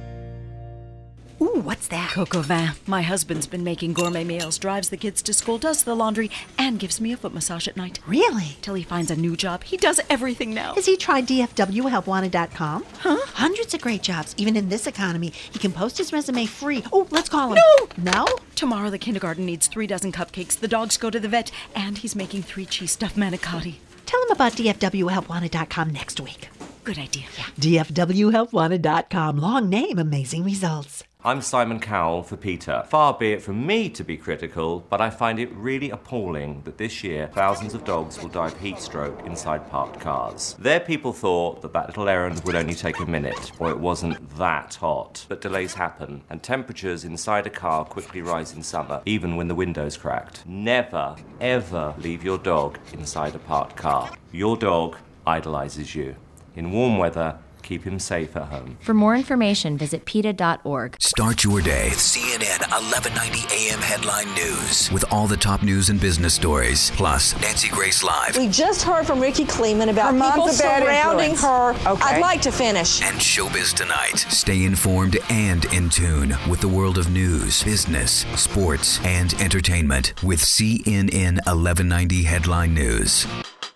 Speaker 13: Ooh, what's that? Coq au vin. My husband's been making gourmet meals, drives the kids to school, does the laundry, and gives me a foot massage at night.
Speaker 14: Really?
Speaker 13: Till he finds a new job. He does everything now.
Speaker 14: Has he tried D F W help wanted dot com? Huh? Hundreds of great jobs, even in this economy. He can post his resume free. Oh, let's call him.
Speaker 13: No!
Speaker 14: No?
Speaker 13: Tomorrow the kindergarten needs three dozen cupcakes, the dogs go to the vet, and he's making three cheese stuffed manicotti.
Speaker 14: Tell him about D F W help wanted dot com next week.
Speaker 13: Good idea.
Speaker 14: Yeah. D F W help wanted dot com. Long name, amazing results.
Speaker 15: I'm Simon Cowell for PETA. Far be it from me to be critical, but I find it really appalling that this year thousands of dogs will die of heat stroke inside parked cars. Their people thought that that little errand would only take a minute, or it wasn't that hot. But delays happen, and temperatures inside a car quickly rise in summer, even when the window's cracked. Never, ever leave your dog inside a parked car. Your dog idolizes you. In warm weather, Keep him safe at home.
Speaker 16: For more information, visit P E T A dot org.
Speaker 17: Start your day with C N N eleven ninety A M Headline News with all the top news and business stories. Plus, Nancy Grace Live.
Speaker 18: We just heard from Ricky Kleeman about
Speaker 19: her
Speaker 18: people
Speaker 19: mom's a bad
Speaker 18: surrounding
Speaker 19: influence.
Speaker 18: her.
Speaker 19: Okay.
Speaker 18: I'd like to finish.
Speaker 17: And Showbiz Tonight. Stay informed and in tune with the world of news, business, sports, and entertainment with C N N eleven ninety Headline News.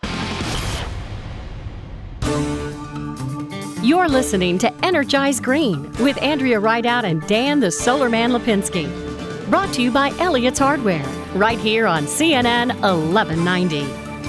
Speaker 1: You're listening to Energize Green with Andrea Rideout and Dan the Solar Man Lipinski. Brought to you by Elliott's Hardware, right here on C N N eleven ninety.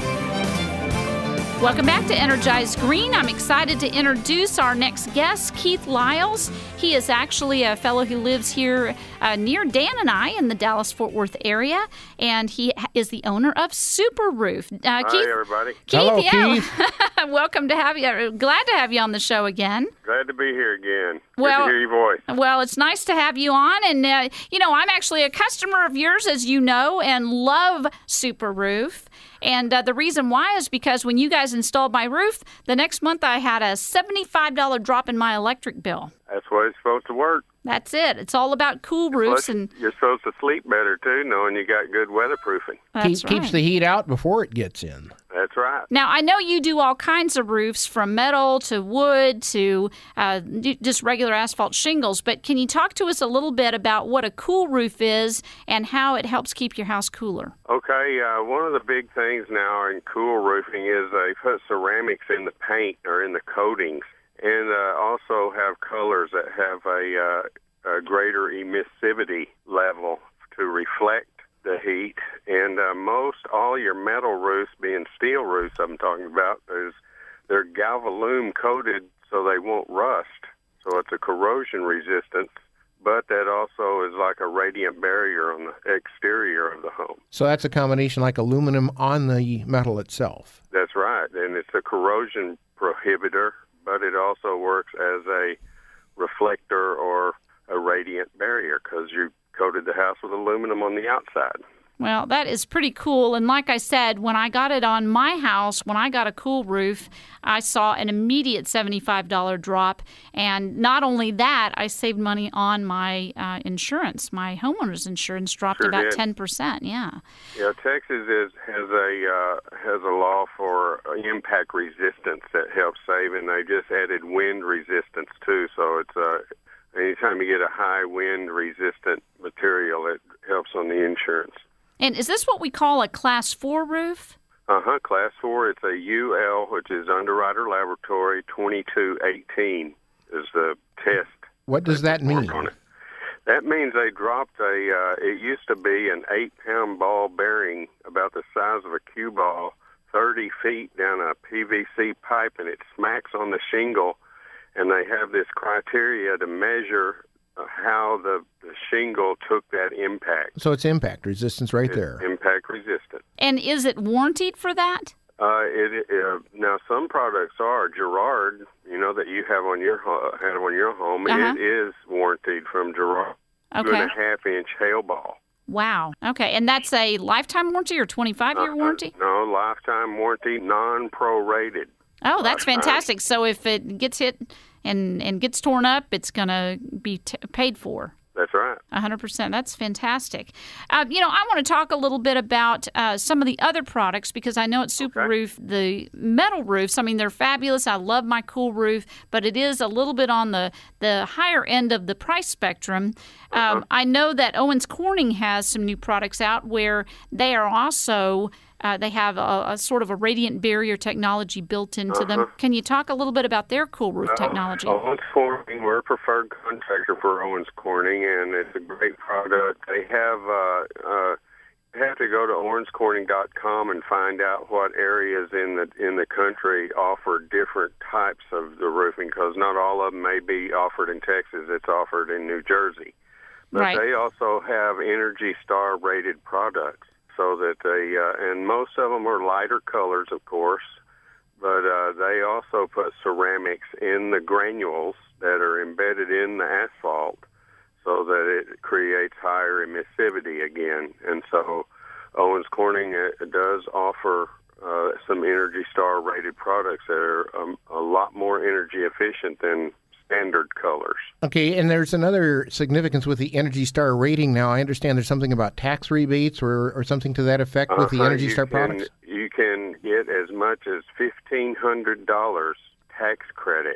Speaker 2: Welcome back to Energize Green. I'm excited to introduce our next guest, Keith Lyles. He is actually a fellow who lives here uh, near Dan and I in the Dallas-Fort Worth area, and he is the owner of Super Roof. Uh,
Speaker 20: Hi,
Speaker 2: Keith,
Speaker 20: everybody.
Speaker 2: Keith,
Speaker 7: Hello,
Speaker 2: yeah.
Speaker 7: Keith.
Speaker 2: Welcome to have you. Glad to have you on the show again.
Speaker 20: Glad to be here again.
Speaker 2: Well,
Speaker 20: Good to hear your voice.
Speaker 2: Well, it's nice to have you on. And, uh, you know, I'm actually a customer of yours, as you know, and love Super Roof. And uh, the reason why is because when you guys installed my roof, the next month I had a seventy-five dollars drop in my electric bill.
Speaker 20: That's what it's supposed to work.
Speaker 2: That's it. It's all about cool roofs.
Speaker 20: Plus,
Speaker 2: and
Speaker 20: you're supposed to sleep better, too, knowing you got good weatherproofing.
Speaker 2: That's
Speaker 7: Keep,
Speaker 2: right.
Speaker 7: Keeps the heat out before it gets in.
Speaker 20: That's right.
Speaker 2: Now, I know you do all kinds of roofs, from metal to wood to uh, just regular asphalt shingles, but can you talk to us a little bit about what a cool roof is and how it helps keep your house cooler?
Speaker 20: Okay, uh, one of the big things now in cool roofing is they put ceramics in the paint or in the coatings, and uh, also have colors that have a, uh, a greater emissivity level to reflect the heat. And uh, most all your metal roofs, being steel roofs I'm talking about, is they're galvalume coated so they won't rust. So it's a corrosion resistance, but that also is like a radiant barrier on the exterior of the home.
Speaker 7: So that's a combination like aluminum on the metal itself.
Speaker 20: That's right, and it's a corrosion prohibitor, but it also works as a reflector or a radiant barrier because you coated the house with aluminum on the outside.
Speaker 2: Well, that is pretty cool. And like I said, when I got it on my house, when I got a cool roof, I saw an immediate seventy-five dollars drop. And not only that, I saved money on my uh, insurance. My homeowner's insurance dropped
Speaker 20: Sure
Speaker 2: about
Speaker 20: did.
Speaker 2: ten percent. Yeah.
Speaker 20: Yeah, Texas is has a uh, has a law for impact resistance that helps save, and they just added wind resistance too. So it's uh, anytime you get a high wind resistant material, it helps on the insurance.
Speaker 2: And is this what we call a class four roof?
Speaker 20: Uh-huh, class four, it's a U L, which is Underwriter Laboratory twenty-two eighteen is the test.
Speaker 7: What does that mean?
Speaker 20: On it. That means they dropped a, uh, it used to be an eight-pound ball bearing about the size of a cue ball, thirty feet down a P V C pipe, and it smacks on the shingle, and they have this criteria to measure how the, the shingle took that impact.
Speaker 7: So it's impact resistance right
Speaker 20: It's
Speaker 7: there.
Speaker 20: impact resistant.
Speaker 2: And is it warranted for that?
Speaker 20: Uh, it, uh, now some products are Girard, you know, that you have on your ho- have on your home.
Speaker 2: Uh-huh.
Speaker 20: It is warranted from Girard. Two
Speaker 2: Okay.
Speaker 20: and a half inch hail ball.
Speaker 2: Wow. Okay. And that's a lifetime warranty or twenty-five year
Speaker 20: Uh,
Speaker 2: warranty?
Speaker 20: No, lifetime warranty, non-prorated.
Speaker 2: Oh, that's
Speaker 20: Lifetime.
Speaker 2: fantastic. So if it gets hit and, and gets torn up, it's going to be t- paid for.
Speaker 20: That's right.
Speaker 2: one hundred percent. That's fantastic. Uh, you know, I want to talk a little bit about uh, some of the other products because I know at Super Roof, the metal roofs, I mean, they're fabulous. I love my cool roof, but it is a little bit on the, the higher end of the price spectrum. Um, I know that Owens Corning has some new products out where they are also... Uh, they have a, a sort of a radiant barrier technology built into them.
Speaker 20: Uh-huh.
Speaker 2: Can you talk a little bit about their cool roof technology?
Speaker 20: Uh, Owens Corning, we're a preferred contractor for Owens Corning, and it's a great product. They have uh, uh, you have to go to owens corning dot com and find out what areas in the in the country offer different types of the roofing, because not all of them may be offered in Texas. It's offered in New Jersey. But
Speaker 2: Right.
Speaker 20: they also have Energy Star rated products. So that they, uh, and most of them are lighter colors, of course, but uh, they also put ceramics in the granules that are embedded in the asphalt so that it creates higher emissivity again. And so Owens Corning uh, does offer uh, some Energy Star rated products that are um, a lot more energy efficient than standard colors.
Speaker 7: Okay, and there's another significance with the Energy Star rating now. I understand there's something about tax rebates or, or something to that effect with the
Speaker 20: Uh-huh,
Speaker 7: Energy
Speaker 20: you
Speaker 7: Star
Speaker 20: can,
Speaker 7: products?
Speaker 20: You can get as much as fifteen hundred dollars tax credit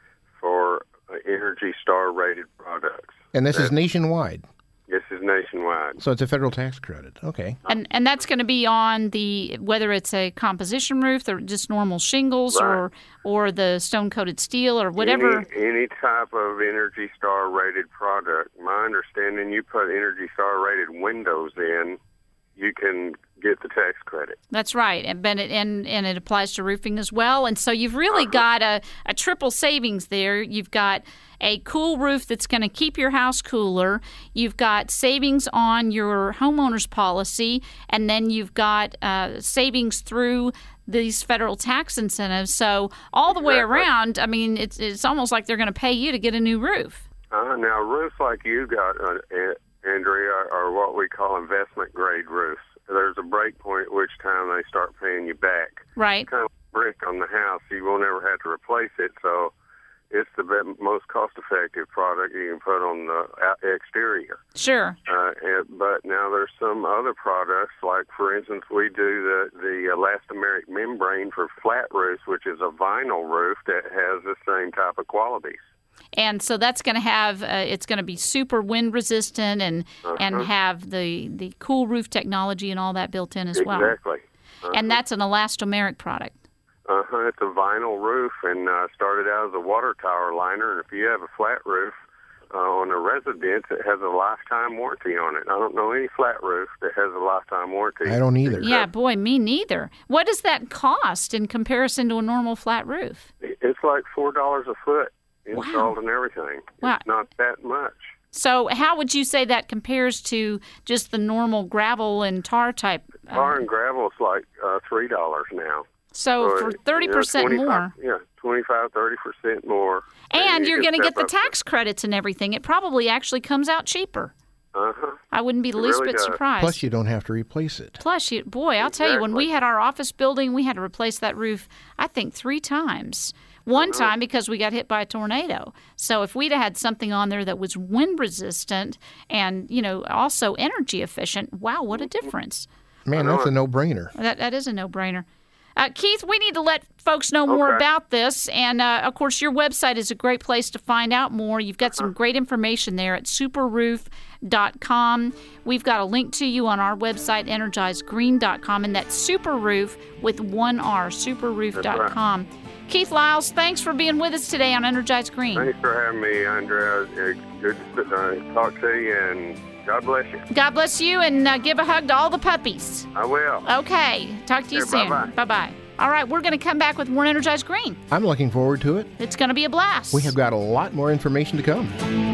Speaker 20: for uh, Energy Star rated products.
Speaker 7: And this is
Speaker 20: That-
Speaker 7: nationwide.
Speaker 20: This is nationwide.
Speaker 7: So it's a federal tax credit. Okay.
Speaker 2: And and that's going to be on the whether it's a composition roof or just normal shingles
Speaker 20: Right.
Speaker 2: or or the stone coated steel or whatever.
Speaker 20: Any, any type of Energy Star rated product. My understanding, you put Energy Star rated windows in, you can get the tax credit.
Speaker 2: That's right, and but it, and and it applies to roofing as well. And so you've really got a, a triple savings there. You've got a cool roof that's going to keep your house cooler. You've got savings on your homeowner's policy, and then you've got uh, savings through these federal tax incentives. So all the way
Speaker 20: Exactly.
Speaker 2: around, I mean, it's it's almost like they're going to pay you to get a new roof.
Speaker 20: Uh, now, roofs like you got, uh, A- Andrea, are, are what we call investment grade roofs. There's a break point at which time they start paying you back.
Speaker 2: Right.
Speaker 20: Kind of brick on the house, you won't ever have to replace it. So it's the be- most cost-effective product you can put on the out- exterior.
Speaker 2: Sure.
Speaker 20: Uh, and, but now there's some other products, like for instance, we do the the elastomeric membrane for flat roofs, which is a vinyl roof that has the same type of qualities.
Speaker 2: And so that's going to have uh, it's going to be super wind resistant and
Speaker 20: Uh-huh.
Speaker 2: and have the the cool roof technology and all that built in as well.
Speaker 20: Exactly. Uh-huh.
Speaker 2: And that's an elastomeric product.
Speaker 20: Uh-huh. It's a vinyl roof, and uh, started out as a water tower liner. And if you have a flat roof uh, on a residence, it has a lifetime warranty on it. I don't know any flat roof that has a lifetime warranty.
Speaker 7: I don't either.
Speaker 2: Yeah, boy, me neither. What does that cost in comparison to a normal flat roof?
Speaker 20: It's like four dollars a foot installed and everything.
Speaker 2: Wow.
Speaker 20: It's not that much.
Speaker 2: So how would you say that compares to just the normal gravel and tar type? uh,
Speaker 20: Tar and gravel is like uh, three dollars now.
Speaker 2: So for thirty percent
Speaker 20: you know,
Speaker 2: more.
Speaker 20: Yeah, twenty-five, thirty percent more.
Speaker 2: And
Speaker 20: you
Speaker 2: you're
Speaker 20: can
Speaker 2: going to get
Speaker 20: step
Speaker 2: the
Speaker 20: up.
Speaker 2: tax credits and everything. It probably actually comes out cheaper.
Speaker 20: Uh-huh.
Speaker 2: I wouldn't be the
Speaker 20: It
Speaker 2: least
Speaker 20: really
Speaker 2: bit
Speaker 20: does.
Speaker 2: surprised.
Speaker 7: Plus, you don't have to replace it.
Speaker 2: Plus, you, boy, I'll tell you, when we had our office building, we had to replace that roof, I think, three times. One
Speaker 20: Uh-huh.
Speaker 2: time because we got hit by a tornado. So if we'd have had something on there that was wind resistant and, you know, also energy efficient, wow, what a difference.
Speaker 7: Man, that's a no-brainer.
Speaker 2: That That is a no-brainer. Uh, Keith, we need to let folks know more
Speaker 7: Okay.
Speaker 2: about this. And, uh, of course, your website is a great place to find out more. You've got some great information there at super roof dot com. We've got a link to you on our website, energize green dot com, and that's Superroof with one R, super roof dot com. Keith Lyles, thanks for being with us today on Energize Green.
Speaker 20: Thanks for having me, Andrea. Uh, Good to uh, talk to you, and God bless you.
Speaker 2: God bless you, and uh, give a hug to all the puppies.
Speaker 20: I will.
Speaker 2: Okay. Talk to you
Speaker 20: Okay,
Speaker 2: soon.
Speaker 20: bye-bye.
Speaker 2: Bye-bye. All right, we're going to come back with more Energize Green.
Speaker 7: I'm looking forward to it.
Speaker 2: It's going to be a blast.
Speaker 7: We have got a lot more information to come.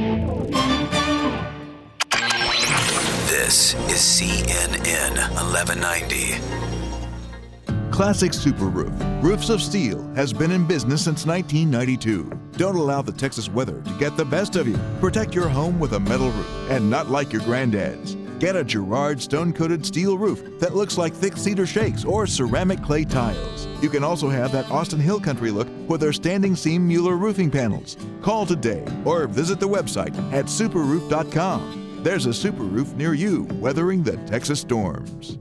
Speaker 17: This is C N N eleven ninety.
Speaker 5: Classic Super Roof, Roofs of Steel, has been in business since nineteen ninety-two. Don't allow the Texas weather to get the best of you. Protect your home with a metal roof, and not like your granddad's. Get a Girard stone-coated steel roof that looks like thick cedar shakes or ceramic clay tiles. You can also have that Austin Hill Country look with their standing seam Mueller roofing panels. Call today or visit the website at super roof dot com. There's a super roof near you, weathering the Texas storms.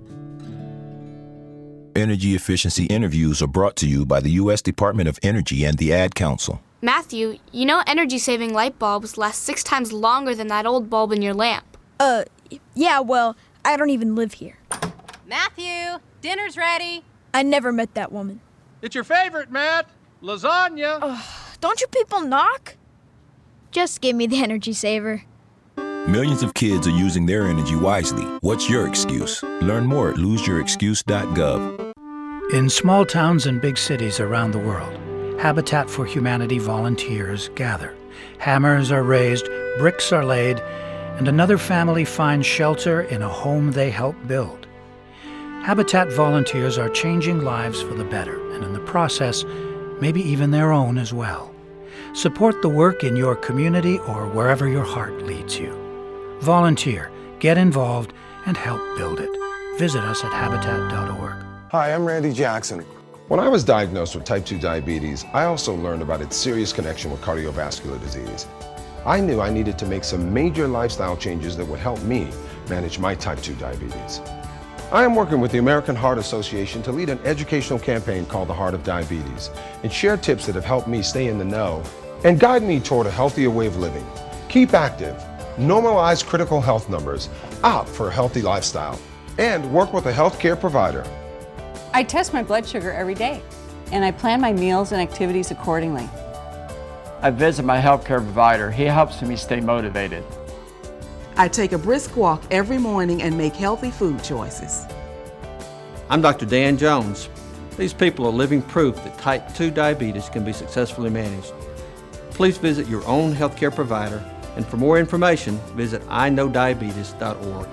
Speaker 19: Energy efficiency interviews are brought to you by the U S Department of Energy and the Ad Council.
Speaker 21: Matthew, you know energy-saving light bulbs last six times longer than that old bulb in your lamp.
Speaker 22: Uh, yeah, well, I don't even live here.
Speaker 23: Matthew, dinner's ready.
Speaker 22: I never met that woman.
Speaker 24: It's your favorite, Matt. Lasagna.
Speaker 22: Don't you people knock? Just give me the energy saver.
Speaker 19: Millions of kids are using their energy wisely. What's your excuse? Learn more at lose your excuse dot gov.
Speaker 25: In small towns and big cities around the world, Habitat for Humanity volunteers gather. Hammers are raised, bricks are laid, and another family finds shelter in a home they help build. Habitat volunteers are changing lives for the better, and in the process, maybe even their own as well. Support the work in your community or wherever your heart leads you. Volunteer, get involved, and help build it. Visit us at habitat dot org.
Speaker 3: Hi, I'm Randy Jackson. When I was diagnosed with type two diabetes, I also learned about its serious connection with cardiovascular disease. I knew I needed to make some major lifestyle changes that would help me manage my type two diabetes. I am working with the American Heart Association to lead an educational campaign called The Heart of Diabetes and share tips that have helped me stay in the know and guide me toward a healthier way of living. Keep active, normalize critical health numbers, opt for a healthy lifestyle, and work with a healthcare provider.
Speaker 4: I test my blood sugar every day, and I plan my meals and activities accordingly.
Speaker 9: I visit my healthcare provider. He helps me stay motivated.
Speaker 10: I take a brisk walk every morning and make healthy food choices.
Speaker 11: I'm Doctor Dan Jones. These people are living proof that type two diabetes can be successfully managed. Please visit your own healthcare provider, and for more information, visit I know diabetes dot org.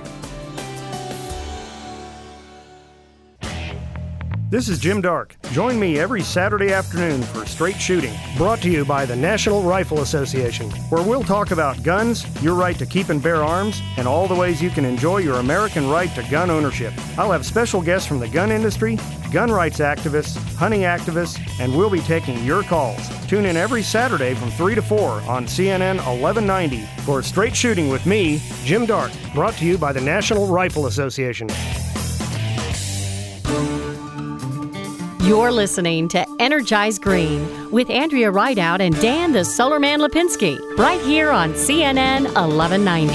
Speaker 26: This is Jim Dark. Join me every Saturday afternoon for Straight Shooting, brought to you by the National Rifle Association, where we'll talk about guns, your right to keep and bear arms, and all the ways you can enjoy your American right to gun ownership. I'll have special guests from the gun industry, gun rights activists, hunting activists, and we'll be taking your calls. Tune in every Saturday from three to four on C N N eleven ninety for Straight Shooting with me, Jim Dark, brought to you by the National Rifle Association.
Speaker 1: You're listening to Energize Green with Andrea Rideout and Dan the Solar Man Lipinski, right here on C N N eleven ninety.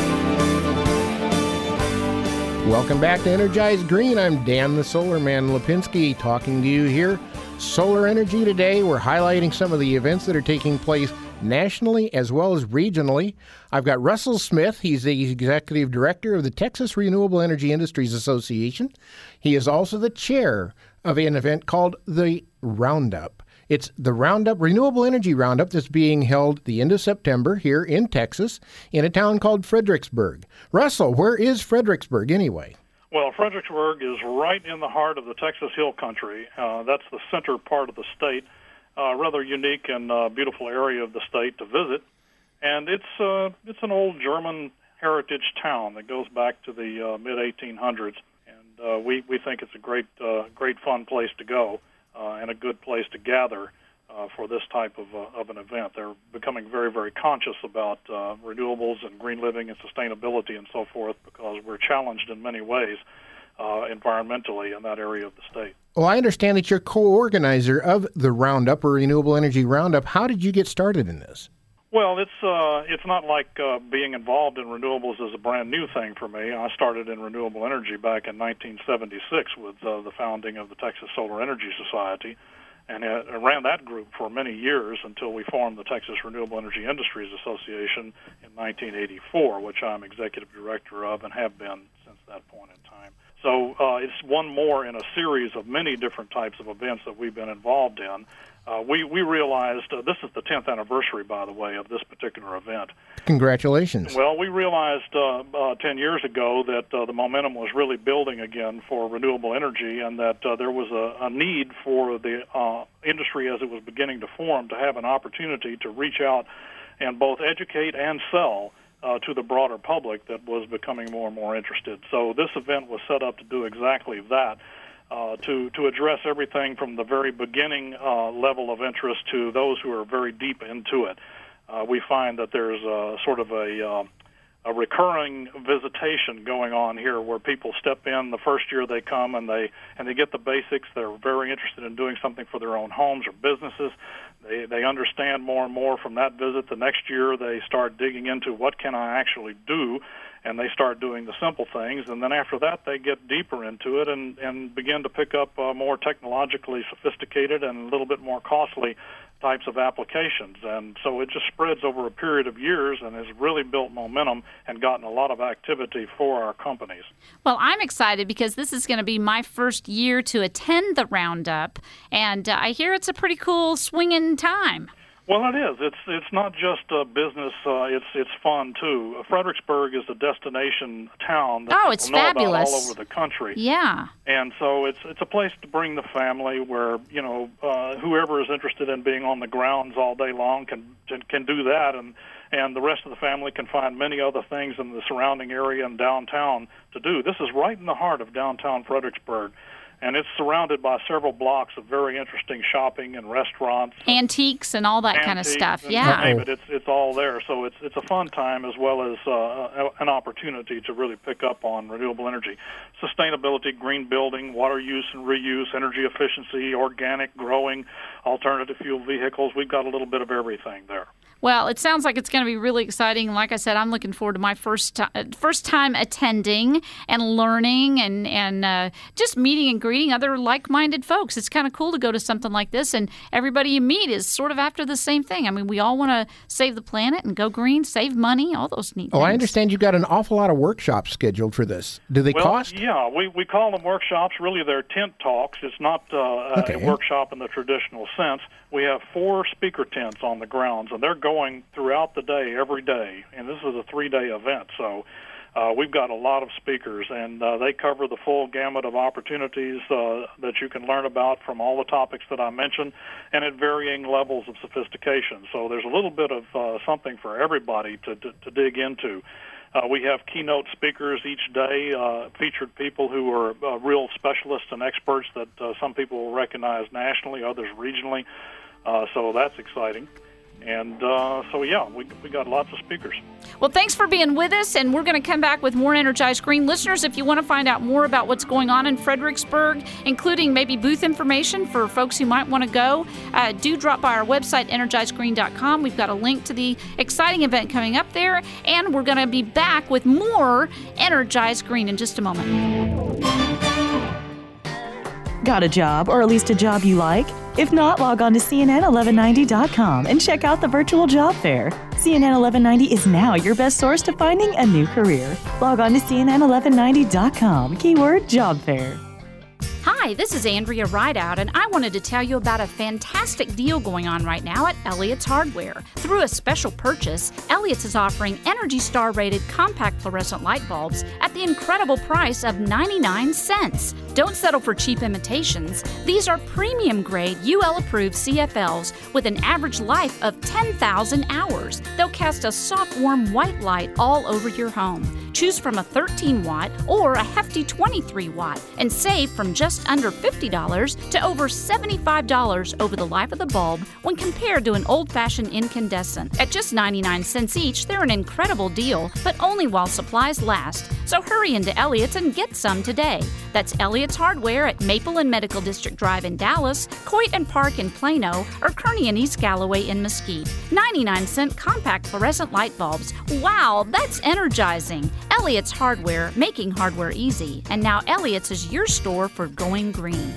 Speaker 7: Welcome back to Energize Green. I'm Dan the Solar Man Lipinski talking to you here. Solar Energy Today. We're highlighting some of the events that are taking place nationally as well as regionally. I've got Russell Smith. He's the Executive Director of the Texas Renewable Energy Industries Association. He is also the chair of an event called the Roundup. It's the Roundup, Renewable Energy Roundup, that's being held the end of September here in Texas in a town called Fredericksburg. Russell, where is Fredericksburg anyway?
Speaker 27: Well, Fredericksburg is right in the heart of the Texas Hill Country. Uh, that's the center part of the state, a uh, rather unique and uh, beautiful area of the state to visit. And it's uh, it's an old German heritage town that goes back to the uh, mid eighteen hundreds. Uh, we, we think it's a great, uh, great fun place to go uh, and a good place to gather uh, for this type of, uh, of an event. They're becoming very, very conscious about uh, renewables and green living and sustainability and so forth because we're challenged in many ways uh, environmentally in that area of the state.
Speaker 7: Well, I understand that you're co-organizer of the Roundup, or Renewable Energy Roundup. How did you get started in this?
Speaker 27: Well, it's uh, it's not like uh, being involved in renewables is a brand new thing for me. I started in renewable energy back in nineteen seventy-six with uh, the founding of the Texas Solar Energy Society, and uh, ran that group for many years until we formed the Texas Renewable Energy Industries Association in nineteen eighty-four, which I'm executive director of and have been since that point in time. So uh, it's one more in a series of many different types of events that we've been involved in. Uh, we, we realized, uh, this is the tenth anniversary, by the way, of this particular event.
Speaker 7: Congratulations.
Speaker 27: Well, we realized uh, uh, ten years ago that uh, the momentum was really building again for renewable energy and that uh, there was a, a need for the uh, industry as it was beginning to form to have an opportunity to reach out and both educate and sell uh, to the broader public that was becoming more and more interested. So this event was set up to do exactly that. Uh, to, to address everything from the very beginning uh, level of interest to those who are very deep into it. Uh, we find that there's a, sort of a, uh, a recurring visitation going on here where people step in the first year they come and they and they get the basics. They're very interested in doing something for their own homes or businesses. They, they understand more and more from that visit. The next year they start digging into what can I actually do, and they start doing the simple things, and then after that they get deeper into it and, and begin to pick up uh, more technologically sophisticated and a little bit more costly types of applications. And so it just spreads over a period of years and has really built momentum and gotten a lot of activity for our companies.
Speaker 2: Well, I'm excited because this is going to be my first year to attend the Roundup, and uh, I hear it's a pretty cool swinging time.
Speaker 27: Well, it is. It's it's not just a business. Uh, it's it's fun too. Uh, Fredericksburg is a destination town that
Speaker 2: oh, it's
Speaker 27: people know
Speaker 2: fabulous.
Speaker 27: about all over the country.
Speaker 2: Yeah.
Speaker 27: And so it's it's a place to bring the family where you know uh, whoever is interested in being on the grounds all day long can can do that, and and the rest of the family can find many other things in the surrounding area and downtown to do. This is right in the heart of downtown Fredericksburg. And it's surrounded by several blocks of very interesting shopping and restaurants,
Speaker 2: antiques, and all that kind of stuff.
Speaker 27: And
Speaker 2: yeah,
Speaker 27: you name it, it's it's all there. So it's it's a fun time as well as uh, an opportunity to really pick up on renewable energy, sustainability, green building, water use and reuse, energy efficiency, organic growing, alternative fuel vehicles. We've got a little bit of everything there.
Speaker 2: Well, it sounds like it's going to be really exciting. Like I said, I'm looking forward to my first time, first time attending and learning and and uh, just meeting and greeting other like-minded folks. It's kind of cool to go to something like this, and everybody you meet is sort of after the same thing. I mean, we all want to save the planet and go green, save money, all those neat
Speaker 7: oh,
Speaker 2: things.
Speaker 7: I understand you've got an awful lot of workshops scheduled for this. Do they
Speaker 27: well,
Speaker 7: cost?
Speaker 27: Yeah, we, we call them workshops. Really, they're tent talks. It's not uh,
Speaker 7: okay.
Speaker 27: a workshop in the traditional sense. We have four speaker tents on the grounds, and they're going throughout the day, every day, and this is a three-day event, so uh, we've got a lot of speakers, and uh, they cover the full gamut of opportunities uh, that you can learn about from all the topics that I mentioned, and at varying levels of sophistication. So there's a little bit of uh, something for everybody to, to, to dig into. Uh, we have keynote speakers each day, uh, featured people who are uh, real specialists and experts that uh, some people will recognize nationally, others regionally. Uh, so that's exciting. And uh, so, yeah, we we got lots of speakers.
Speaker 2: Well, thanks for being with us, and we're going to come back with more Energized Green. Listeners, if you want to find out more about what's going on in Fredericksburg, including maybe booth information for folks who might want to go, uh, do drop by our website, energized green dot com. We've got a link to the exciting event coming up there, and we're going to be back with more Energized Green in just a moment.
Speaker 6: Got a job, or at least a job you like? If not, log on to C N N eleven ninety dot com and check out the virtual job fair. C N N eleven ninety is now your best source to finding a new career. Log on to C N N eleven ninety dot com, keyword job fair.
Speaker 2: Hi, this is Andrea Rideout, and I wanted to tell you about a fantastic deal going on right now at Elliott's Hardware. Through a special purchase, Elliott's is offering Energy Star rated compact fluorescent light bulbs at the incredible price of ninety-nine cents. Don't settle for cheap imitations. These are premium grade U L approved C F Ls with an average life of ten thousand hours. They'll cast a soft, warm white light all over your home. Choose from a thirteen watt or a hefty twenty-three watt and save from just under fifty dollars to over seventy-five dollars over the life of the bulb when compared to an old-fashioned incandescent. At just ninety-nine cents each, they're an incredible deal, but only while supplies last. So hurry into Elliott's and get some today. That's Elliott's Hardware at Maple and Medical District Drive in Dallas, Coit and Park in Plano, or Kearney and East Galloway in Mesquite. ninety-nine cent compact fluorescent light bulbs. Wow, that's energizing. Elliott's Hardware, making hardware easy. And now Elliott's is your store for going green.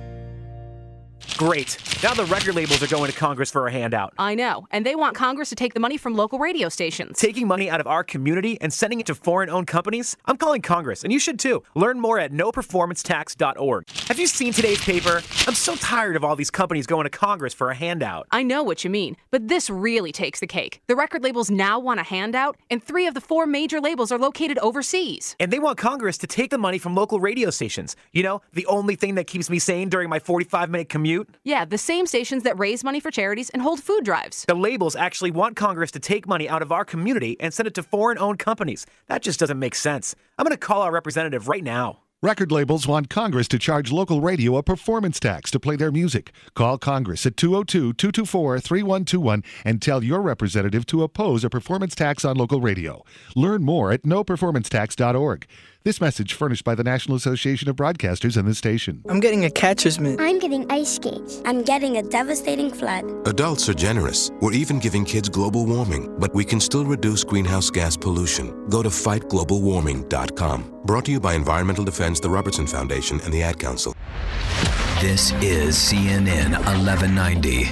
Speaker 8: Great. Now the record labels are going to Congress for a handout.
Speaker 12: I know, and they want Congress to take the money from local radio stations.
Speaker 8: Taking money out of our community and sending it to foreign-owned companies? I'm calling Congress, and you should too. Learn more at no performance tax dot org. Have you seen today's paper? I'm so tired of all these companies going to Congress for a handout.
Speaker 12: I know what you mean, but this really takes the cake. The record labels now want a handout, and three of the four major labels are located overseas.
Speaker 8: And they want Congress to take the money from local radio stations. You know, the only thing that keeps me sane during my forty-five minute commute?
Speaker 12: Yeah, the same stations that raise money for charities and hold food drives.
Speaker 8: The labels actually want Congress to take money out of our community and send it to foreign-owned companies. That just doesn't make sense. I'm going to call our representative right now.
Speaker 13: Record labels want Congress to charge local radio a performance tax to play their music. Call Congress at two oh two, two two four, three one two one and tell your representative to oppose a performance tax on local radio. Learn more at no performance tax dot org. This message furnished by the National Association of Broadcasters and this station.
Speaker 14: I'm getting a catcher's mitt.
Speaker 15: I'm getting ice skates. I'm getting a devastating flood.
Speaker 16: Adults are generous. We're even giving kids global warming, but we can still reduce greenhouse gas pollution. Go to fight global warming dot com. Brought to you by Environmental Defense, the Robertson Foundation, and the Ad Council.
Speaker 17: This is C N N eleven ninety.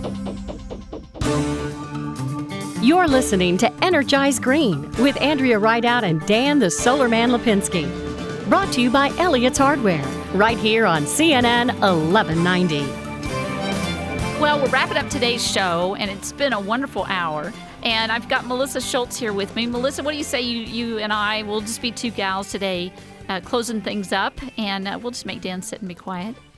Speaker 1: You're listening to Energize Green with Andrea Rideout and Dan the Solar Man Lipinski. Brought to you by Elliott's Hardware, right here on C N N eleven ninety.
Speaker 2: Well, we're wrapping up today's show, and it's been a wonderful hour. And I've got Melissa Schultz here with me. Melissa, what do you say you, you and I will just be two gals today uh, closing things up, and uh, we'll just make Dan sit and be quiet.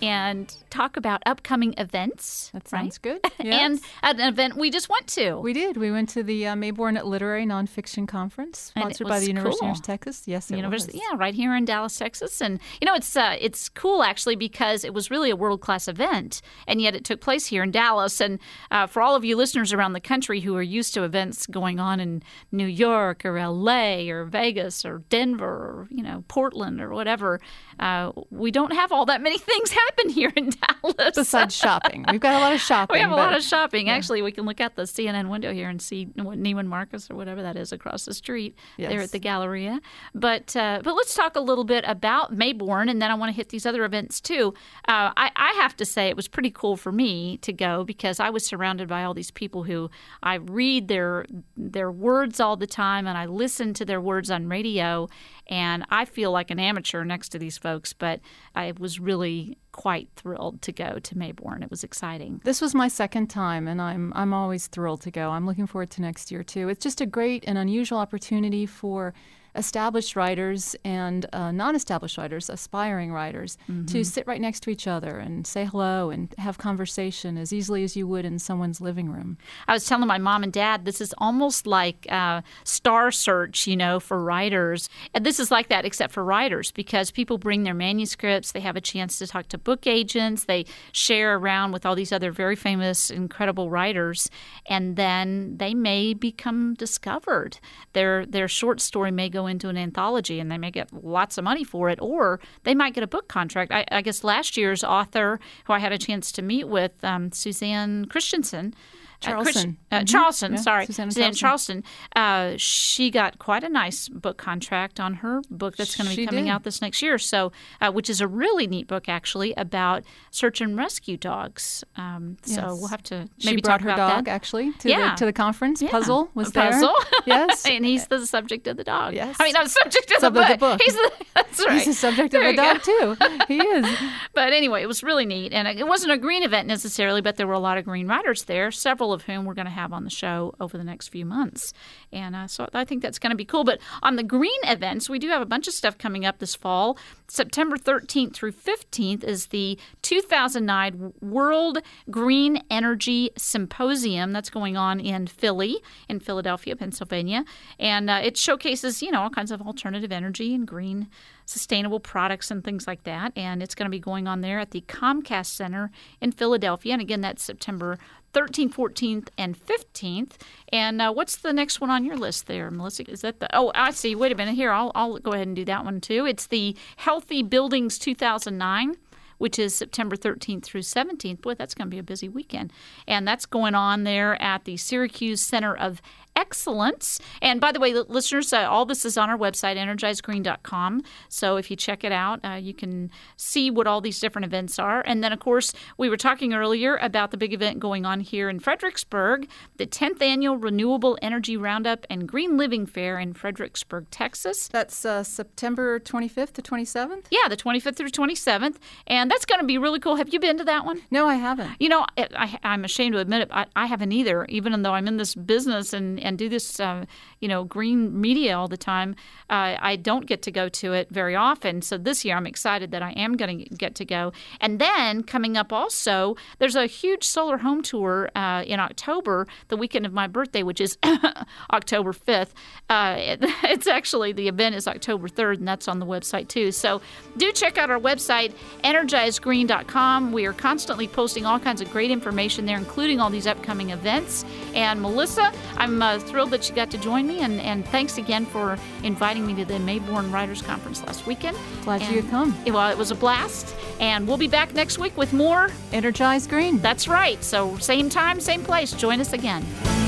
Speaker 2: and talk about upcoming events.
Speaker 5: That sounds
Speaker 2: right?
Speaker 5: good. Yes.
Speaker 2: And an event we just went to.
Speaker 5: We did. We went to the uh, Mayborn Literary Nonfiction Conference, sponsored by the University
Speaker 2: cool.
Speaker 5: of Texas. Yes, it
Speaker 2: University,
Speaker 5: was.
Speaker 2: Yeah, right here in Dallas, Texas. And, you know, it's uh, it's cool, actually, because it was really a world-class event, and yet it took place here in Dallas. And uh, for all of you listeners around the country who are used to events going on in New York or L A or Vegas or Denver or, you know, Portland or whatever, uh, we don't have all that many things happen here in Dallas.
Speaker 5: Besides shopping. We've got a lot of shopping.
Speaker 2: We have a
Speaker 5: but,
Speaker 2: lot of shopping.
Speaker 5: yeah.
Speaker 2: Actually, we can look out the C N N window here and see what Neiman Marcus or whatever that is across the street
Speaker 5: Yes.
Speaker 2: there at the Galleria. But uh, but let's talk a little bit about Mayborn, and then I want to hit these other events too. Uh, I, I have to say it was pretty cool for me to go because I was surrounded by all these people who I read their their words all the time, and I listen to their words on radio, and I feel like an amateur next to these folks, but I was really quite thrilled to go to Mayborn. It was exciting.
Speaker 5: This was my second time, and I'm I'm always thrilled to go. I'm looking forward to next year, too. It's just a great and unusual opportunity for established writers and uh, non-established writers, aspiring writers,
Speaker 2: Mm-hmm.
Speaker 5: to sit right next to each other and say hello and have conversation as easily as you would in someone's living room.
Speaker 2: I was telling my mom and dad, this is almost like uh, Star Search, you know, for writers. And this is like that except for writers, because people bring their manuscripts. They have a chance to talk to book agents. They share around with all these other very famous, incredible writers. And then they may become discovered. Their, their short story may go into an anthology, and they may get lots of money for it, or they might get a book contract. I, I guess last year's author, who I had a chance to meet with, um, Suzanne Christensen,
Speaker 5: Charleston.
Speaker 2: Uh,
Speaker 5: Mm-hmm.
Speaker 2: Charleston,
Speaker 5: Yeah,
Speaker 2: sorry.
Speaker 5: Susanna
Speaker 2: Suzanne
Speaker 5: Charleston.
Speaker 2: Charleston. Uh, she got quite a nice book contract on her book that's going to be
Speaker 5: She
Speaker 2: coming
Speaker 5: did.
Speaker 2: out this next year, so uh, which is a really neat book, actually, about search and rescue dogs. Um, so
Speaker 5: Yes.
Speaker 2: we'll have to
Speaker 5: She
Speaker 2: maybe
Speaker 5: brought
Speaker 2: talk
Speaker 5: her
Speaker 2: about
Speaker 5: dog,
Speaker 2: that.
Speaker 5: actually, to,
Speaker 2: Yeah.
Speaker 5: the, to the conference.
Speaker 2: Yeah.
Speaker 5: Puzzle was
Speaker 2: A
Speaker 5: there.
Speaker 2: Puzzle?
Speaker 5: Yes.
Speaker 2: And he's the subject of the dog.
Speaker 5: Yes.
Speaker 2: I mean, not the subject of the
Speaker 5: Subject
Speaker 2: book.
Speaker 5: of the book.
Speaker 2: He's the, that's right.
Speaker 5: He's the subject
Speaker 2: There
Speaker 5: of the
Speaker 2: you
Speaker 5: dog,
Speaker 2: go.
Speaker 5: too. He is.
Speaker 2: But anyway, it was really neat. And it wasn't a green event necessarily, but there were a lot of green writers there, several of whom we're going to have on the show over the next few months. And uh, so I think that's going to be cool. But on the green events, we do have a bunch of stuff coming up this fall. September thirteenth through fifteenth is the two thousand nine World Green Energy Symposium that's going on in Philly, in Philadelphia, Pennsylvania. And uh, it showcases, you know, all kinds of alternative energy and green sustainable products and things like that. And it's going to be going on there at the Comcast Center in Philadelphia. And again, that's September thirteenth, fourteenth, and fifteenth. And uh, what's the next one on your list there, Melissa? Is that the – oh, I see. Wait a minute. Here, I'll, I'll go ahead and do that one too. It's the Healthy Buildings two thousand nine, which is September thirteenth through seventeenth. Boy, that's going to be a busy weekend. And that's going on there at the Syracuse Center of Excellence. And by the way, listeners, uh, all this is on our website, energize green dot com. So if you check it out, uh, you can see what all these different events are. And then, of course, we were talking earlier about the big event going on here in Fredericksburg, the tenth Annual Renewable Energy Roundup and Green Living Fair in Fredericksburg, Texas.
Speaker 5: That's uh, September twenty-fifth to twenty-seventh?
Speaker 2: Yeah, the twenty-fifth through twenty-seventh. And that's going to be really cool. Have you been to that one?
Speaker 5: No, I haven't.
Speaker 2: You know, I, I, I'm ashamed to admit it, I, I haven't either, even though I'm in this business and, and do this, uh, you know, green media all the time. Uh, I don't get to go to it very often. So this year I'm excited that I am going to get to go. And then coming up also, there's a huge solar home tour uh, in October, the weekend of my birthday, which is October fifth. Uh, it, it's actually, the event is October third, and that's on the website too. So do check out our website, energize green dot com. We are constantly posting all kinds of great information there, including all these upcoming events. And Melissa, I'm uh, thrilled that you got to join me, and, and thanks again for inviting me to the Mayborn Writers Conference last weekend.
Speaker 5: Glad
Speaker 2: and,
Speaker 5: you could come.
Speaker 2: Well, it was a blast, and we'll be back next week with more
Speaker 5: Energize Green.
Speaker 2: That's right. So same time, same place. Join us again.